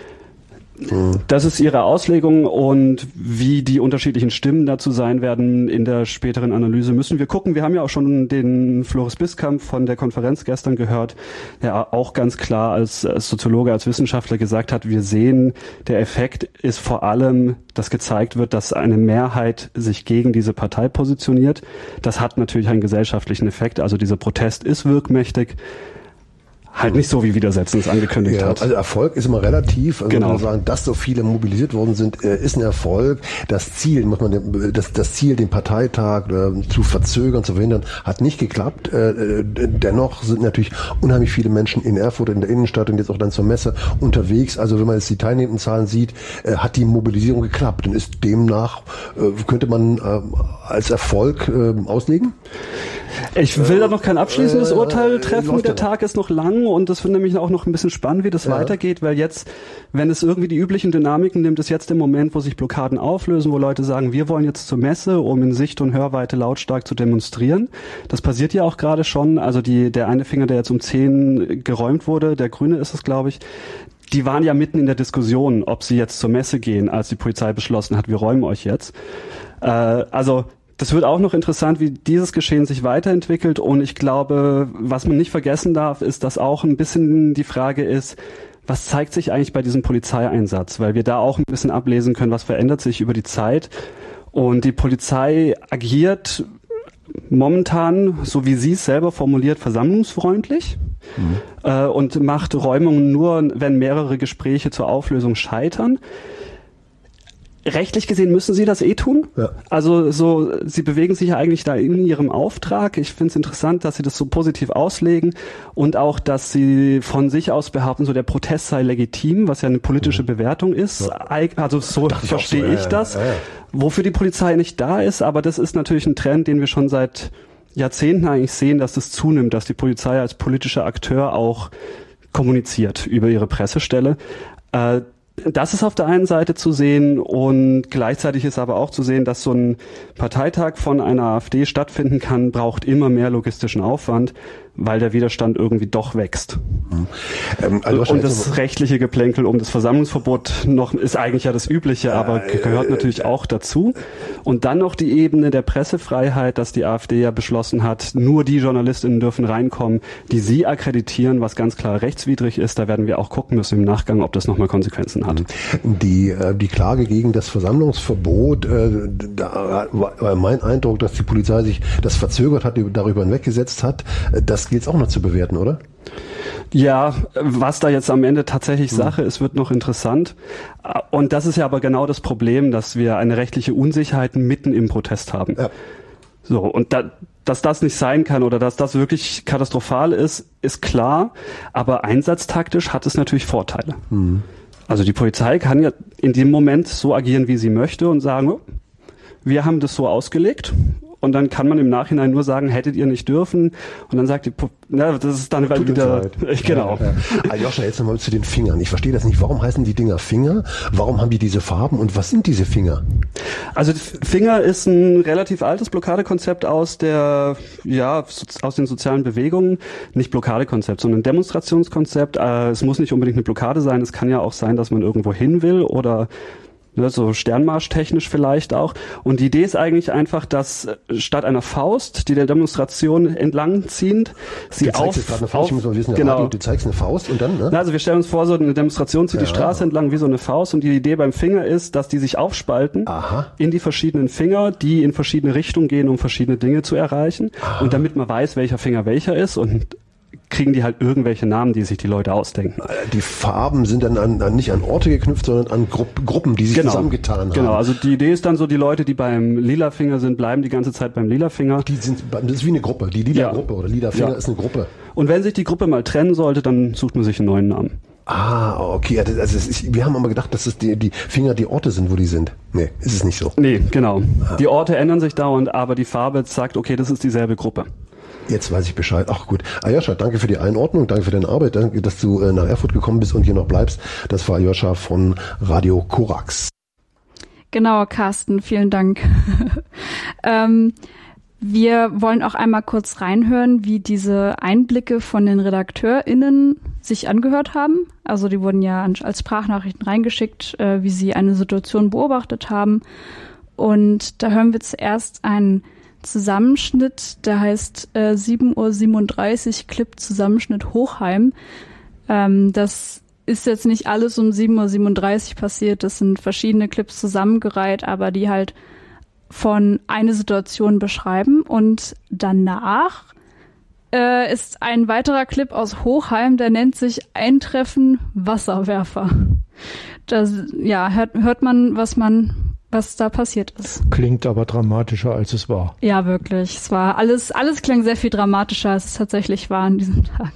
Das ist ihre Auslegung, und wie die unterschiedlichen Stimmen dazu sein werden in der späteren Analyse, müssen wir gucken. Wir haben ja auch schon den Floris Biskamp von der Konferenz gestern gehört, der auch ganz klar als, als Soziologe, als Wissenschaftler gesagt hat, wir sehen, der Effekt ist vor allem, dass gezeigt wird, dass eine Mehrheit sich gegen diese Partei positioniert. Das hat natürlich einen gesellschaftlichen Effekt, also dieser Protest ist wirkmächtig. Halt nicht so, wie Widersetzen es angekündigt ja, hat. Also Erfolg ist immer relativ. Also genau. Man sagen, dass so viele mobilisiert worden sind, ist ein Erfolg. Das Ziel, muss man, das, das Ziel, den Parteitag äh, zu verzögern, zu verhindern, hat nicht geklappt. Äh, dennoch sind natürlich unheimlich viele Menschen in Erfurt, in der Innenstadt und jetzt auch dann zur Messe unterwegs. Also wenn man jetzt die teilnehmenden Zahlen sieht, äh, hat die Mobilisierung geklappt und ist demnach, äh, könnte man äh, als Erfolg äh, auslegen? Ich will da noch kein abschließendes äh, Urteil treffen. Der Tag ist noch lang und das finde ich auch noch ein bisschen spannend, wie das ja. weitergeht, weil jetzt, wenn es irgendwie die üblichen Dynamiken nimmt, ist jetzt der Moment, wo sich Blockaden auflösen, wo Leute sagen, wir wollen jetzt zur Messe, um in Sicht- und Hörweite lautstark zu demonstrieren. Das passiert ja auch gerade schon. Also die, der eine Finger, der jetzt um zehn geräumt wurde, der Grüne ist es, glaube ich, die waren ja mitten in der Diskussion, ob sie jetzt zur Messe gehen, als die Polizei beschlossen hat, wir räumen euch jetzt. Äh, also das wird auch noch interessant, wie dieses Geschehen sich weiterentwickelt. Und ich glaube, was man nicht vergessen darf, ist, dass auch ein bisschen die Frage ist, was zeigt sich eigentlich bei diesem Polizeieinsatz? Weil wir da auch ein bisschen ablesen können, was verändert sich über die Zeit. Und die Polizei agiert momentan, so wie sie es selber formuliert, versammlungsfreundlich mhm. äh, und macht Räumungen nur, wenn mehrere Gespräche zur Auflösung scheitern. rechtlich gesehen müssen sie das eh tun. Ja. Also so, sie bewegen sich ja eigentlich da in ihrem Auftrag. Ich finde es interessant, dass sie das so positiv auslegen und auch, dass sie von sich aus behaupten, so der Protest sei legitim, was ja eine politische mhm. Bewertung ist. Ja. Also so verstehe ich, so, ich ja, das. Ja, ja. Wofür die Polizei nicht da ist, aber das ist natürlich ein Trend, den wir schon seit Jahrzehnten eigentlich sehen, dass das zunimmt, dass die Polizei als politischer Akteur auch kommuniziert über ihre Pressestelle. Äh, Das ist auf der einen Seite zu sehen und gleichzeitig ist aber auch zu sehen, dass so ein Parteitag von einer AfD stattfinden kann, braucht immer mehr logistischen Aufwand, weil der Widerstand irgendwie doch wächst. Mhm. Ähm, also und das rechtliche Geplänkel um das Versammlungsverbot noch ist eigentlich ja das Übliche, aber äh, gehört natürlich auch dazu. Und dann noch die Ebene der Pressefreiheit, dass die AfD ja beschlossen hat, nur die JournalistInnen dürfen reinkommen, die sie akkreditieren, was ganz klar rechtswidrig ist. Da werden wir auch gucken müssen im Nachgang, ob das nochmal Konsequenzen hat. Die, die Klage gegen das Versammlungsverbot, da war mein Eindruck, dass die Polizei sich das verzögert hat, darüber hinweggesetzt hat. Das gilt es auch noch zu bewerten, oder? Ja, was da jetzt am Ende tatsächlich Sache ist, wird noch interessant. Und das ist ja aber genau das Problem, dass wir eine rechtliche Unsicherheit mitten im Protest haben. Ja. So, und da, dass das nicht sein kann oder dass das wirklich katastrophal ist, ist klar. Aber einsatztaktisch hat es natürlich Vorteile. Mhm. Also die Polizei kann ja in dem Moment so agieren, wie sie möchte und sagen, wir haben das so ausgelegt. Und dann kann man im Nachhinein nur sagen, hättet ihr nicht dürfen. Und dann sagt die, na, das ist dann Tut wieder, genau. Ja, ja. Aljoscha, jetzt nochmal zu den Fingern. Ich verstehe das nicht. Warum heißen die Dinger Finger? Warum haben die diese Farben? Und was sind diese Finger? Also Finger ist ein relativ altes Blockadekonzept aus der, ja, aus den sozialen Bewegungen. Nicht Blockadekonzept, sondern Demonstrationskonzept. Es muss nicht unbedingt eine Blockade sein. Es kann ja auch sein, dass man irgendwo hin will oder ne, so sternmarschtechnisch vielleicht auch. Und die Idee ist eigentlich einfach, dass statt einer Faust, die der Demonstration entlang ziehend, sie du auf... Zeigst eine Faust, auf, ich muss mal wissen, genau. Radio, du zeigst eine Faust und dann, ne? Also wir stellen uns vor, so eine Demonstration zieht ja. die Straße entlang wie so eine Faust und die Idee beim Finger ist, dass die sich aufspalten Aha. in die verschiedenen Finger, die in verschiedene Richtungen gehen, um verschiedene Dinge zu erreichen. Aha. Und damit man weiß, welcher Finger welcher ist und kriegen die halt irgendwelche Namen, die sich die Leute ausdenken. Die Farben sind dann an, an, nicht an Orte geknüpft, sondern an Gru- Gruppen, die sich genau. zusammengetan haben. Genau, also die Idee ist dann so, die Leute, die beim lila Finger sind, bleiben die ganze Zeit beim lila Finger. Die sind, das ist wie eine Gruppe, die lila ja. Gruppe oder lila Finger ja. ist eine Gruppe. Und wenn sich die Gruppe mal trennen sollte, dann sucht man sich einen neuen Namen. Ah, okay. Also das ist, wir haben aber gedacht, dass es die, die Finger die Orte sind, wo die sind. Nee, ist es nicht so. Nee, genau. Ah. Die Orte ändern sich dauernd, aber die Farbe sagt, okay, das ist dieselbe Gruppe. Jetzt weiß ich Bescheid. Ach gut. Aljoscha, danke für die Einordnung, danke für deine Arbeit, danke, dass du äh, nach Erfurt gekommen bist und hier noch bleibst. Das war Aljoscha von Radio Korax. Genau, Carsten, vielen Dank. ähm, wir wollen auch einmal kurz reinhören, wie diese Einblicke von den RedakteurInnen sich angehört haben. Also die wurden ja als Sprachnachrichten reingeschickt, äh, wie sie eine Situation beobachtet haben. Und da hören wir zuerst einen Zusammenschnitt, der heißt äh, sieben Uhr siebenunddreißig Clip Zusammenschnitt Hochheim. Ähm, das ist jetzt nicht alles um sieben Uhr siebenunddreißig passiert, das sind verschiedene Clips zusammengereiht, aber die halt von einer Situation beschreiben. Und danach äh, ist ein weiterer Clip aus Hochheim, der nennt sich Eintreffen Wasserwerfer. Das, ja, hört, hört man, was man was da passiert ist. Klingt aber dramatischer, als es war. Ja, wirklich. Es war alles, alles klang sehr viel dramatischer, als es tatsächlich war an diesem Tag.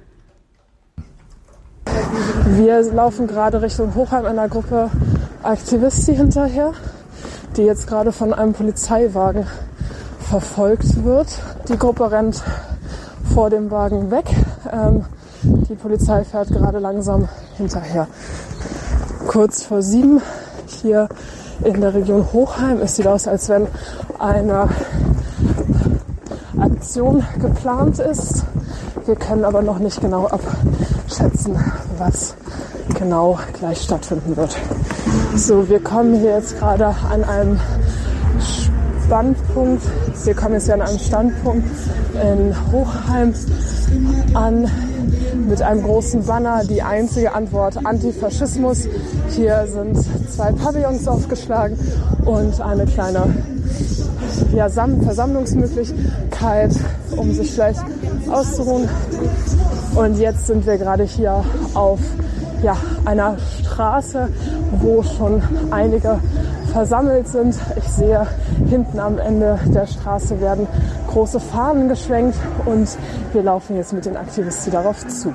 Wir laufen gerade Richtung Hochheim einer Gruppe Aktivisten hinterher, die jetzt gerade von einem Polizeiwagen verfolgt wird. Die Gruppe rennt vor dem Wagen weg. Ähm, die Polizei fährt gerade langsam hinterher. Kurz vor sieben hier in der Region Hochheim. Es sieht aus, als wenn eine Aktion geplant ist. Wir können aber noch nicht genau abschätzen, was genau gleich stattfinden wird. So, wir kommen hier jetzt gerade an einem Standpunkt. Wir kommen jetzt hier an einem Standpunkt in Hochheim an mit einem großen Banner. Die einzige Antwort: Antifaschismus. Hier sind zwei Pavillons aufgeschlagen und eine kleine ja, Versammlungsmöglichkeit, um sich vielleicht auszuruhen. Und jetzt sind wir gerade hier auf ja, einer Straße, wo schon einige versammelt sind. Ich sehe, hinten am Ende der Straße werden große Fahnen geschwenkt und wir laufen jetzt mit den Aktivisten darauf zu.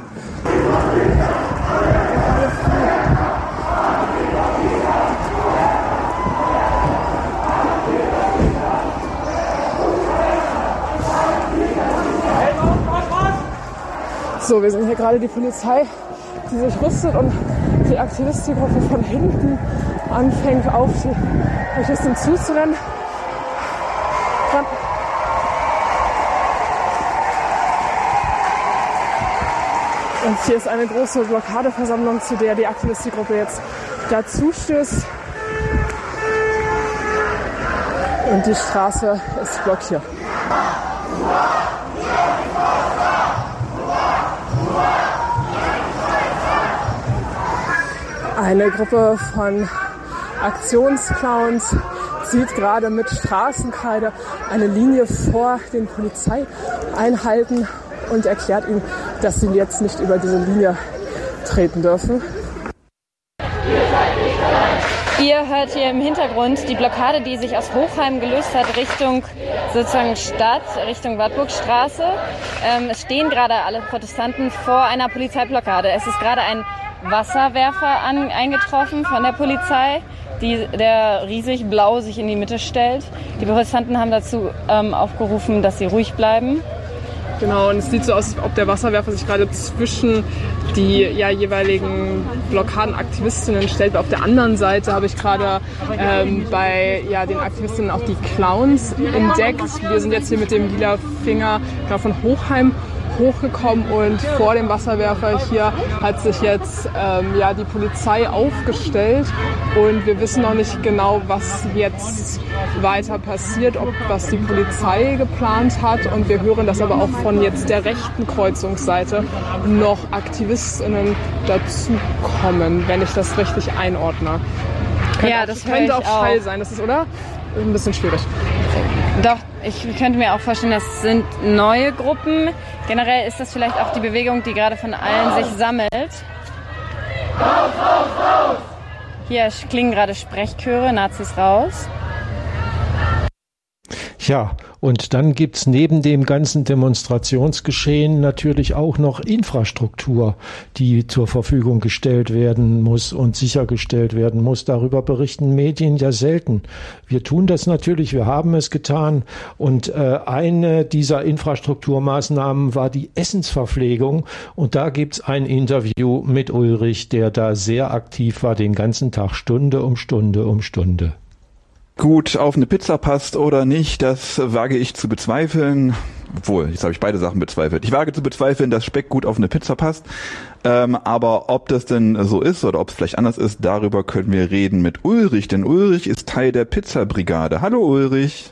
So, wir sehen hier gerade die Polizei, die sich rüstet und die Aktivistengruppe von hinten anfängt, auf die Polizisten zuzurennen. Und hier ist eine große Blockadeversammlung, zu der die Aktivistengruppe jetzt dazu stößt. Und die Straße ist blockiert. Eine Gruppe von Aktionsclowns zieht gerade mit Straßenkreide eine Linie vor den Polizeieinheiten und erklärt ihnen, dass sie jetzt nicht über diese Linie treten dürfen. Ihr hört hier im Hintergrund die Blockade, die sich aus Hochheim gelöst hat, Richtung sozusagen Stadt, Richtung Wartburgstraße. Ähm, es stehen gerade alle Protestanten vor einer Polizeiblockade. Es ist gerade ein Wasserwerfer an, eingetroffen von der Polizei, die, der riesig blau sich in die Mitte stellt. Die Protestanten haben dazu ähm, aufgerufen, dass sie ruhig bleiben. Genau, und es sieht so aus, als ob der Wasserwerfer sich gerade zwischen die ja, jeweiligen Blockadenaktivistinnen stellt. Auf der anderen Seite habe ich gerade ähm, bei ja, den Aktivistinnen auch die Clowns entdeckt. Wir sind jetzt hier mit dem lila Finger genau, von Hochheim hochgekommen und vor dem Wasserwerfer hier hat sich jetzt ähm, ja, die Polizei aufgestellt und wir wissen noch nicht genau, was jetzt weiter passiert, ob was die Polizei geplant hat und wir hören, dass aber auch von jetzt der rechten Kreuzungsseite noch AktivistInnen dazukommen, wenn ich das richtig einordne. Könnte ja, auch, das könnte auch Schall auch. sein, das ist, oder? Ein bisschen schwierig. Doch, ich könnte mir auch vorstellen, das sind neue Gruppen. Generell ist das vielleicht auch die Bewegung, die gerade von allen sich sammelt. Hier klingen gerade Sprechchöre, Nazis raus. Ja, und dann gibt's neben dem ganzen Demonstrationsgeschehen natürlich auch noch Infrastruktur, die zur Verfügung gestellt werden muss und sichergestellt werden muss. Darüber berichten Medien ja selten. Wir tun das natürlich, wir haben es getan. Und äh, eine dieser Infrastrukturmaßnahmen war die Essensverpflegung. Und da gibt's ein Interview mit Ulrich, der da sehr aktiv war, den ganzen Tag, Stunde um Stunde um Stunde. Gut auf eine Pizza passt oder nicht, das wage ich zu bezweifeln. Obwohl, jetzt habe ich beide Sachen bezweifelt. Ich wage zu bezweifeln, dass Speck gut auf eine Pizza passt. Ähm, aber ob das denn so ist oder ob es vielleicht anders ist, darüber können wir reden mit Ulrich. Denn Ulrich ist Teil der Pizzabrigade. Hallo Ulrich.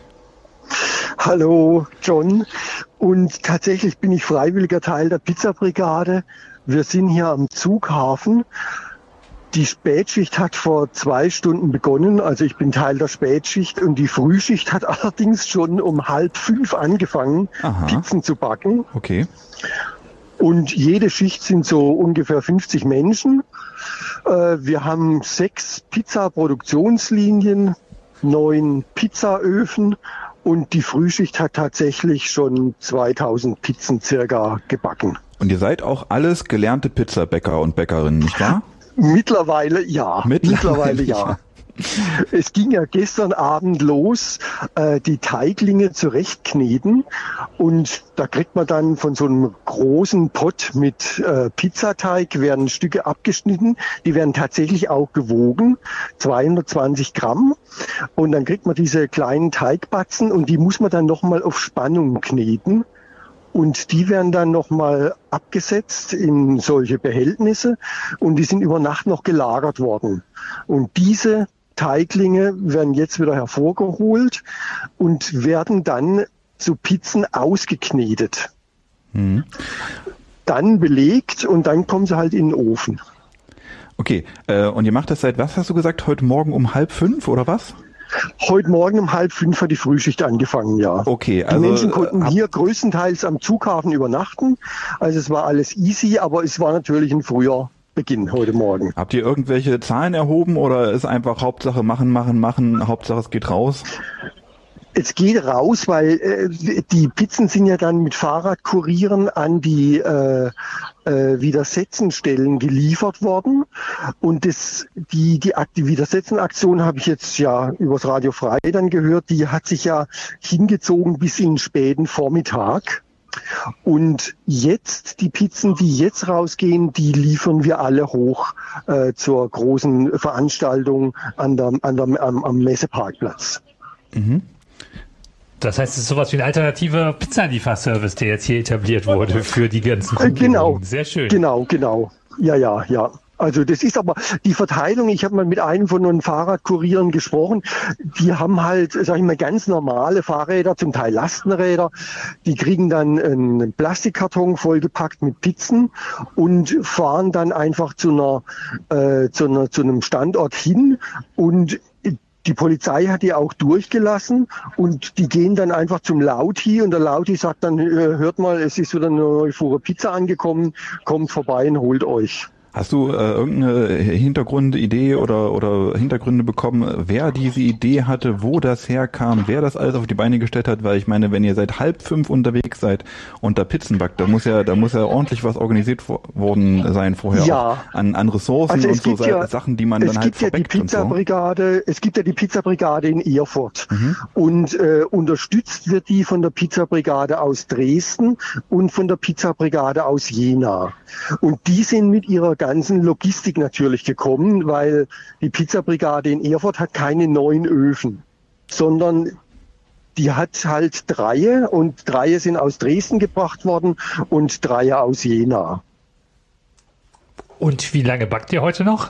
Hallo John. Und tatsächlich bin ich freiwilliger Teil der Pizzabrigade. Wir sind hier am Zughafen. Die Spätschicht hat vor zwei Stunden begonnen, also ich bin Teil der Spätschicht und die Frühschicht hat allerdings schon um halb fünf angefangen, Aha. Pizzen zu backen. Okay. Und jede Schicht sind so ungefähr fünfzig Menschen. Wir haben sechs Pizza-Produktionslinien, neun Pizzaöfen und die Frühschicht hat tatsächlich schon zweitausend Pizzen circa gebacken. Und ihr seid auch alles gelernte Pizzabäcker und Bäckerinnen, nicht wahr? Mittlerweile ja. Mittlerweile ja. Es ging ja gestern Abend los, äh, die Teiglinge zurechtkneten und da kriegt man dann von so einem großen Pott mit äh, Pizzateig, werden Stücke abgeschnitten, die werden tatsächlich auch gewogen, zweihundertzwanzig Gramm und dann kriegt man diese kleinen Teigbatzen und die muss man dann nochmal auf Spannung kneten. Und die werden dann nochmal abgesetzt in solche Behältnisse und die sind über Nacht noch gelagert worden. Und diese Teiglinge werden jetzt wieder hervorgeholt und werden dann zu Pizzen ausgeknetet. Mhm. Dann belegt und dann kommen sie halt in den Ofen. Okay, äh, und ihr macht das seit, was hast du gesagt, heute Morgen um halb fünf oder was? Heute Morgen um halb fünf hat die Frühschicht angefangen, ja. Okay, also die Menschen konnten hier größtenteils am Zughafen übernachten. Also es war alles easy, aber es war natürlich ein früher Schichtbeginn heute Morgen. Habt ihr irgendwelche Zahlen erhoben oder ist einfach Hauptsache machen, machen, machen, Hauptsache es geht raus? Es geht raus, weil äh, die Pizzen sind ja dann mit Fahrradkurieren an die äh, äh, Widersetzenstellen geliefert worden. Und das, die, die, die Widersetzenaktion habe ich jetzt ja übers Radio Frei dann gehört, die hat sich ja hingezogen bis in den späten Vormittag. Und jetzt, die Pizzen, die jetzt rausgehen, die liefern wir alle hoch äh, zur großen Veranstaltung an der, an der, am, am Messeparkplatz. Mhm. Das heißt, es ist sowas wie ein alternativer Pizzalieferservice, der jetzt hier etabliert wurde für die ganzen Kunden. Genau. Sehr schön. Genau, genau. Ja, ja, ja. Also das ist aber die Verteilung, ich habe mal mit einem von den Fahrradkurieren gesprochen, die haben halt, sag ich mal, ganz normale Fahrräder, zum Teil Lastenräder, die kriegen dann einen Plastikkarton vollgepackt mit Pizzen und fahren dann einfach zu einer, äh, zu einer, zu einem Standort hin und die Polizei hat die auch durchgelassen und die gehen dann einfach zum Lauti und der Lauti sagt dann, hört mal, es ist wieder eine neue Fuhre Pizza angekommen, kommt vorbei und holt euch. Hast du äh, irgendeine Hintergrundidee oder oder Hintergründe bekommen, wer diese Idee hatte, wo das herkam, wer das alles auf die Beine gestellt hat? Weil ich meine, wenn ihr seit halb fünf unterwegs seid und da Pizzen backt, da muss ja da muss ja ordentlich was organisiert worden sein vorher ja. auch an, an Ressourcen also und so ja, Sachen, die man dann halt verbeckt und so. Brigade, es gibt ja die Pizzabrigade in Erfurt mhm. und äh, unterstützt wird die von der Pizzabrigade aus Dresden und von der Pizzabrigade aus Jena. Und die sind mit ihrer ganzen Logistik natürlich gekommen, weil die Pizzabrigade in Erfurt hat keine neuen Öfen, sondern die hat halt Dreie und Dreie sind aus Dresden gebracht worden und Dreie aus Jena. Und wie lange backt ihr heute noch?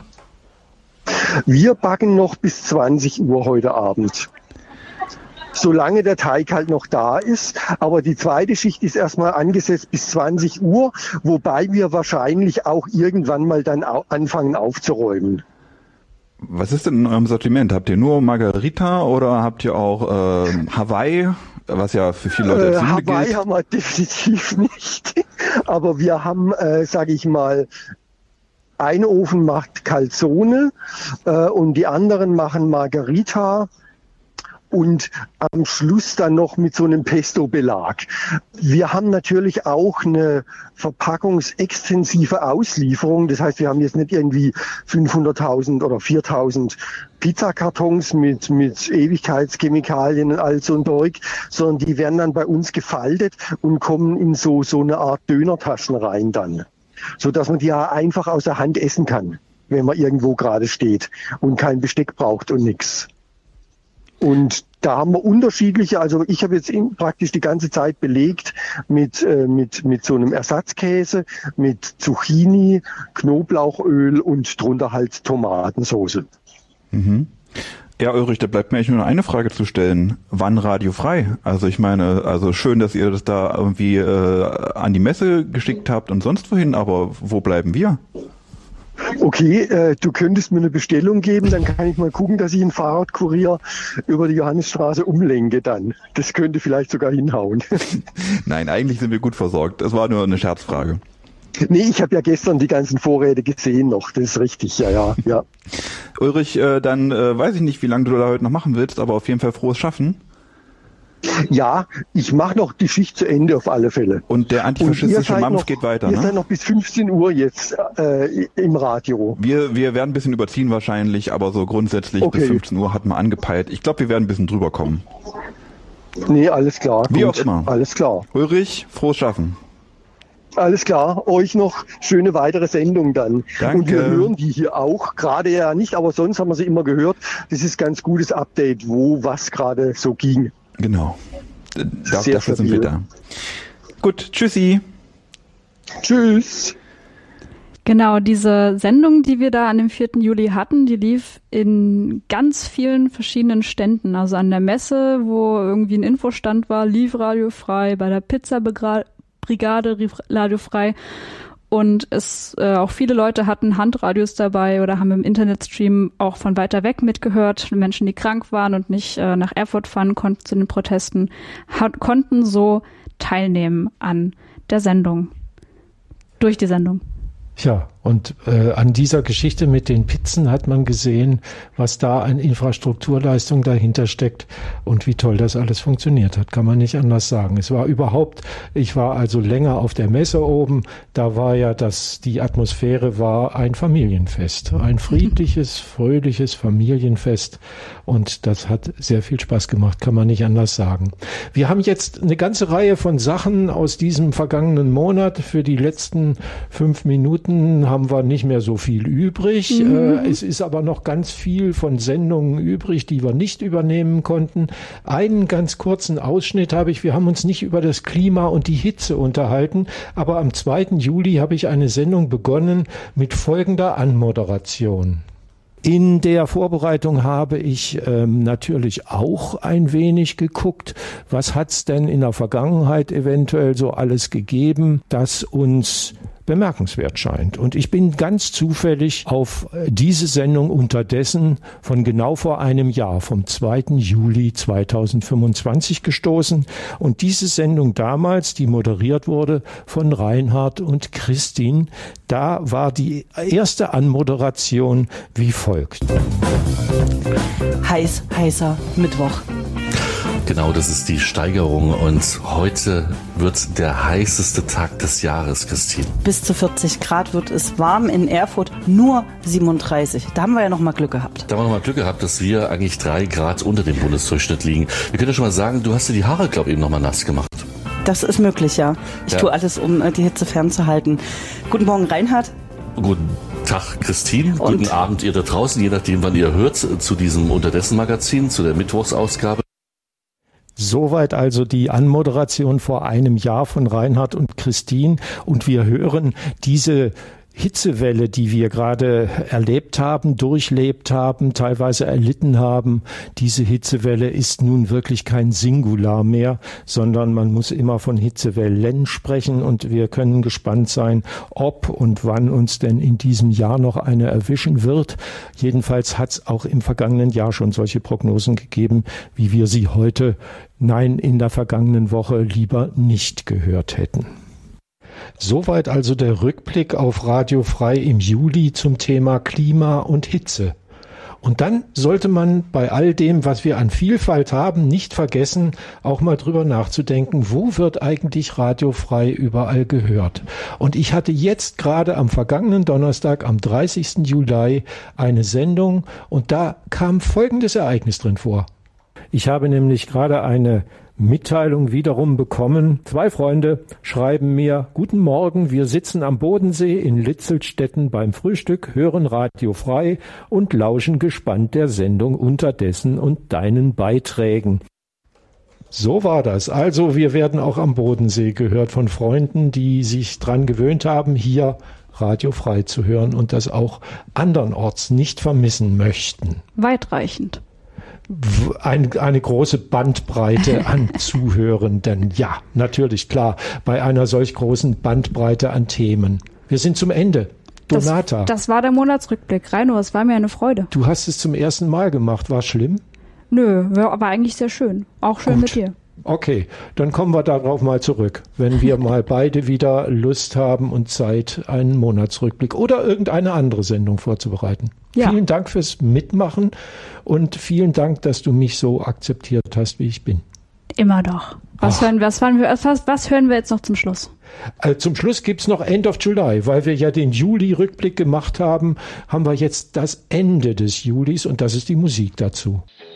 Wir backen noch bis zwanzig Uhr heute Abend. Solange der Teig halt noch da ist. Aber die zweite Schicht ist erstmal angesetzt bis zwanzig Uhr, wobei wir wahrscheinlich auch irgendwann mal dann au- anfangen aufzuräumen. Was ist denn in eurem Sortiment? Habt ihr nur Margarita oder habt ihr auch äh, Hawaii, was ja für viele Leute als äh, Sünde Hawaii gilt? haben wir definitiv nicht. Aber wir haben, äh, sage ich mal, ein Ofen macht Calzone äh, und die anderen machen Margarita. Und am Schluss dann noch mit so einem Pesto-Belag. Wir haben natürlich auch eine verpackungsextensive Auslieferung. Das heißt, wir haben jetzt nicht irgendwie fünfhunderttausend oder viertausend Pizzakartons mit, mit Ewigkeitschemikalien und all so ein Zeug, sondern die werden dann bei uns gefaltet und kommen in so, so eine Art Dönertaschen rein dann. So dass man die ja einfach aus der Hand essen kann, wenn man irgendwo gerade steht und kein Besteck braucht und nix. Und da haben wir unterschiedliche, also ich habe jetzt praktisch die ganze Zeit belegt mit, äh, mit, mit so einem Ersatzkäse, mit Zucchini, Knoblauchöl und drunter halt Tomatensauce. Mhm. Ja, Ulrich, da bleibt mir eigentlich nur eine Frage zu stellen. Wann radiofrei? Also ich meine, also schön, dass ihr das da irgendwie äh, an die Messe geschickt habt und sonst wohin, aber wo bleiben wir? Okay, äh, du könntest mir eine Bestellung geben, dann kann ich mal gucken, dass ich einen Fahrradkurier über die Johannisstraße umlenke dann. Das könnte vielleicht sogar hinhauen. Nein, eigentlich sind wir gut versorgt. Das war nur eine Scherzfrage. Nee, ich habe ja gestern die ganzen Vorräte gesehen noch. Das ist richtig, ja, ja, ja. Ulrich, äh, dann äh, weiß ich nicht, wie lange du da heute noch machen willst, aber auf jeden Fall frohes Schaffen. Ja, ich mache noch die Schicht zu Ende auf alle Fälle. Und der antifaschistische Und Mampf noch, geht weiter, ihr ne? seid noch bis fünfzehn Uhr jetzt äh, im Radio. Wir, wir werden ein bisschen überziehen wahrscheinlich, aber so grundsätzlich Okay. bis fünfzehn Uhr hatten wir angepeilt. Ich glaube, wir werden ein bisschen drüber kommen. Nee, alles klar. Wie gut. auch immer. Alles klar. Ulrich, frohes Schaffen. Alles klar, euch noch schöne weitere Sendung dann. Danke. Und wir hören die hier auch, gerade ja nicht, aber sonst haben wir sie immer gehört. Das ist ganz gutes Update, wo was gerade so ging. Genau. Da, Sehr dafür sind wir stabil. da. Gut, tschüssi. Tschüss. Genau, diese Sendung, die wir da an dem vierten Juli hatten, die lief in ganz vielen verschiedenen Ständen. Also an der Messe, wo irgendwie ein Infostand war, lief Radio Frei, bei der Pizza-Brigade lief Radio Frei. Und es äh, auch viele Leute hatten Handradios dabei oder haben im Internetstream auch von weiter weg mitgehört. Menschen, die krank waren und nicht äh, nach Erfurt fahren konnten zu den Protesten, hat, konnten so teilnehmen an der Sendung. Durch die Sendung. Ja, Und äh, an dieser Geschichte mit den Pizzen hat man gesehen, was da an Infrastrukturleistung dahinter steckt und wie toll das alles funktioniert hat, kann man nicht anders sagen. Es war überhaupt, ich war also länger auf der Messe oben, da war ja das, die Atmosphäre war ein Familienfest, ein friedliches, fröhliches Familienfest und das hat sehr viel Spaß gemacht, kann man nicht anders sagen. Wir haben jetzt eine ganze Reihe von Sachen aus diesem vergangenen Monat. Für die letzten fünf Minuten haben wir nicht mehr so viel übrig. Mhm. Äh, es ist aber noch ganz viel von Sendungen übrig, die wir nicht übernehmen konnten. Einen ganz kurzen Ausschnitt habe ich. Wir haben uns nicht über das Klima und die Hitze unterhalten, aber am zweiten Juli habe ich eine Sendung begonnen mit folgender Anmoderation. In der Vorbereitung habe ich ähm, natürlich auch ein wenig geguckt, was hat's denn in der Vergangenheit eventuell so alles gegeben, das uns bemerkenswert scheint. Und ich bin ganz zufällig auf diese Sendung unterdessen von genau vor einem Jahr, vom zweiten Juli zweitausendfünfundzwanzig gestoßen. Und diese Sendung damals, die moderiert wurde von Reinhard und Christine, da war die erste Anmoderation wie folgt. Heiß, heißer Mittwoch. Genau, das ist die Steigerung und heute wird der heißeste Tag des Jahres, Christine. Bis zu vierzig Grad wird es warm, in Erfurt nur siebenunddreißig. Da haben wir ja noch mal Glück gehabt. Da haben wir noch mal Glück gehabt, dass wir eigentlich drei Grad unter dem Bundesdurchschnitt liegen. Wir können ja schon mal sagen, du hast dir die Haare, glaube ich, eben noch mal nass gemacht. Das ist möglich, ja. Ich ja. tue alles, um die Hitze fernzuhalten. Guten Morgen, Reinhard. Guten Tag, Christine. Und guten Abend, ihr da draußen, je nachdem, wann ihr hört, zu diesem Unterdessen-Magazin, zu der Mittwochsausgabe. Soweit also die Anmoderation vor einem Jahr von Reinhard und Christine. Und wir hören diese Hitzewelle, die wir gerade erlebt haben, durchlebt haben, teilweise erlitten haben. Diese Hitzewelle ist nun wirklich kein Singular mehr, sondern man muss immer von Hitzewellen sprechen und wir können gespannt sein, ob und wann uns denn in diesem Jahr noch eine erwischen wird. Jedenfalls hat es auch im vergangenen Jahr schon solche Prognosen gegeben, wie wir sie heute, nein, in der vergangenen Woche lieber nicht gehört hätten. Soweit also der Rückblick auf Radio Frei im Juli zum Thema Klima und Hitze. Und dann sollte man bei all dem, was wir an Vielfalt haben, nicht vergessen, auch mal drüber nachzudenken, wo wird eigentlich Radio Frei überall gehört. Und ich hatte jetzt gerade am vergangenen Donnerstag, am dreißigsten Juli, eine Sendung und da kam folgendes Ereignis drin vor. Ich habe nämlich gerade eine Mitteilung wiederum bekommen. Zwei Freunde schreiben mir, guten Morgen, wir sitzen am Bodensee in Litzelstetten beim Frühstück, hören Radio Frei und lauschen gespannt der Sendung Unterdessen und deinen Beiträgen. So war das. Also wir werden auch am Bodensee gehört von Freunden, die sich dran gewöhnt haben, hier Radio Frei zu hören und das auch andernorts nicht vermissen möchten. Weitreichend. Ein, eine große Bandbreite an Zuhörenden. Ja, natürlich, klar, bei einer solch großen Bandbreite an Themen. Wir sind zum Ende. Donata. Das, das war der Monatsrückblick. Reino, es war mir eine Freude. Du hast es zum ersten Mal gemacht. War schlimm? Nö, war eigentlich sehr schön. Auch schön Gut. mit dir. Okay, dann kommen wir darauf mal zurück, wenn wir mal beide wieder Lust haben und Zeit, einen Monatsrückblick oder irgendeine andere Sendung vorzubereiten. Ja. Vielen Dank fürs Mitmachen und vielen Dank, dass du mich so akzeptiert hast, wie ich bin. Immer doch. Was, hören, was, hören, wir, was, was hören wir jetzt noch zum Schluss? Also zum Schluss gibt's noch End of July, weil wir ja den Juli-Rückblick gemacht haben, haben wir jetzt das Ende des Julis und das ist die Musik dazu.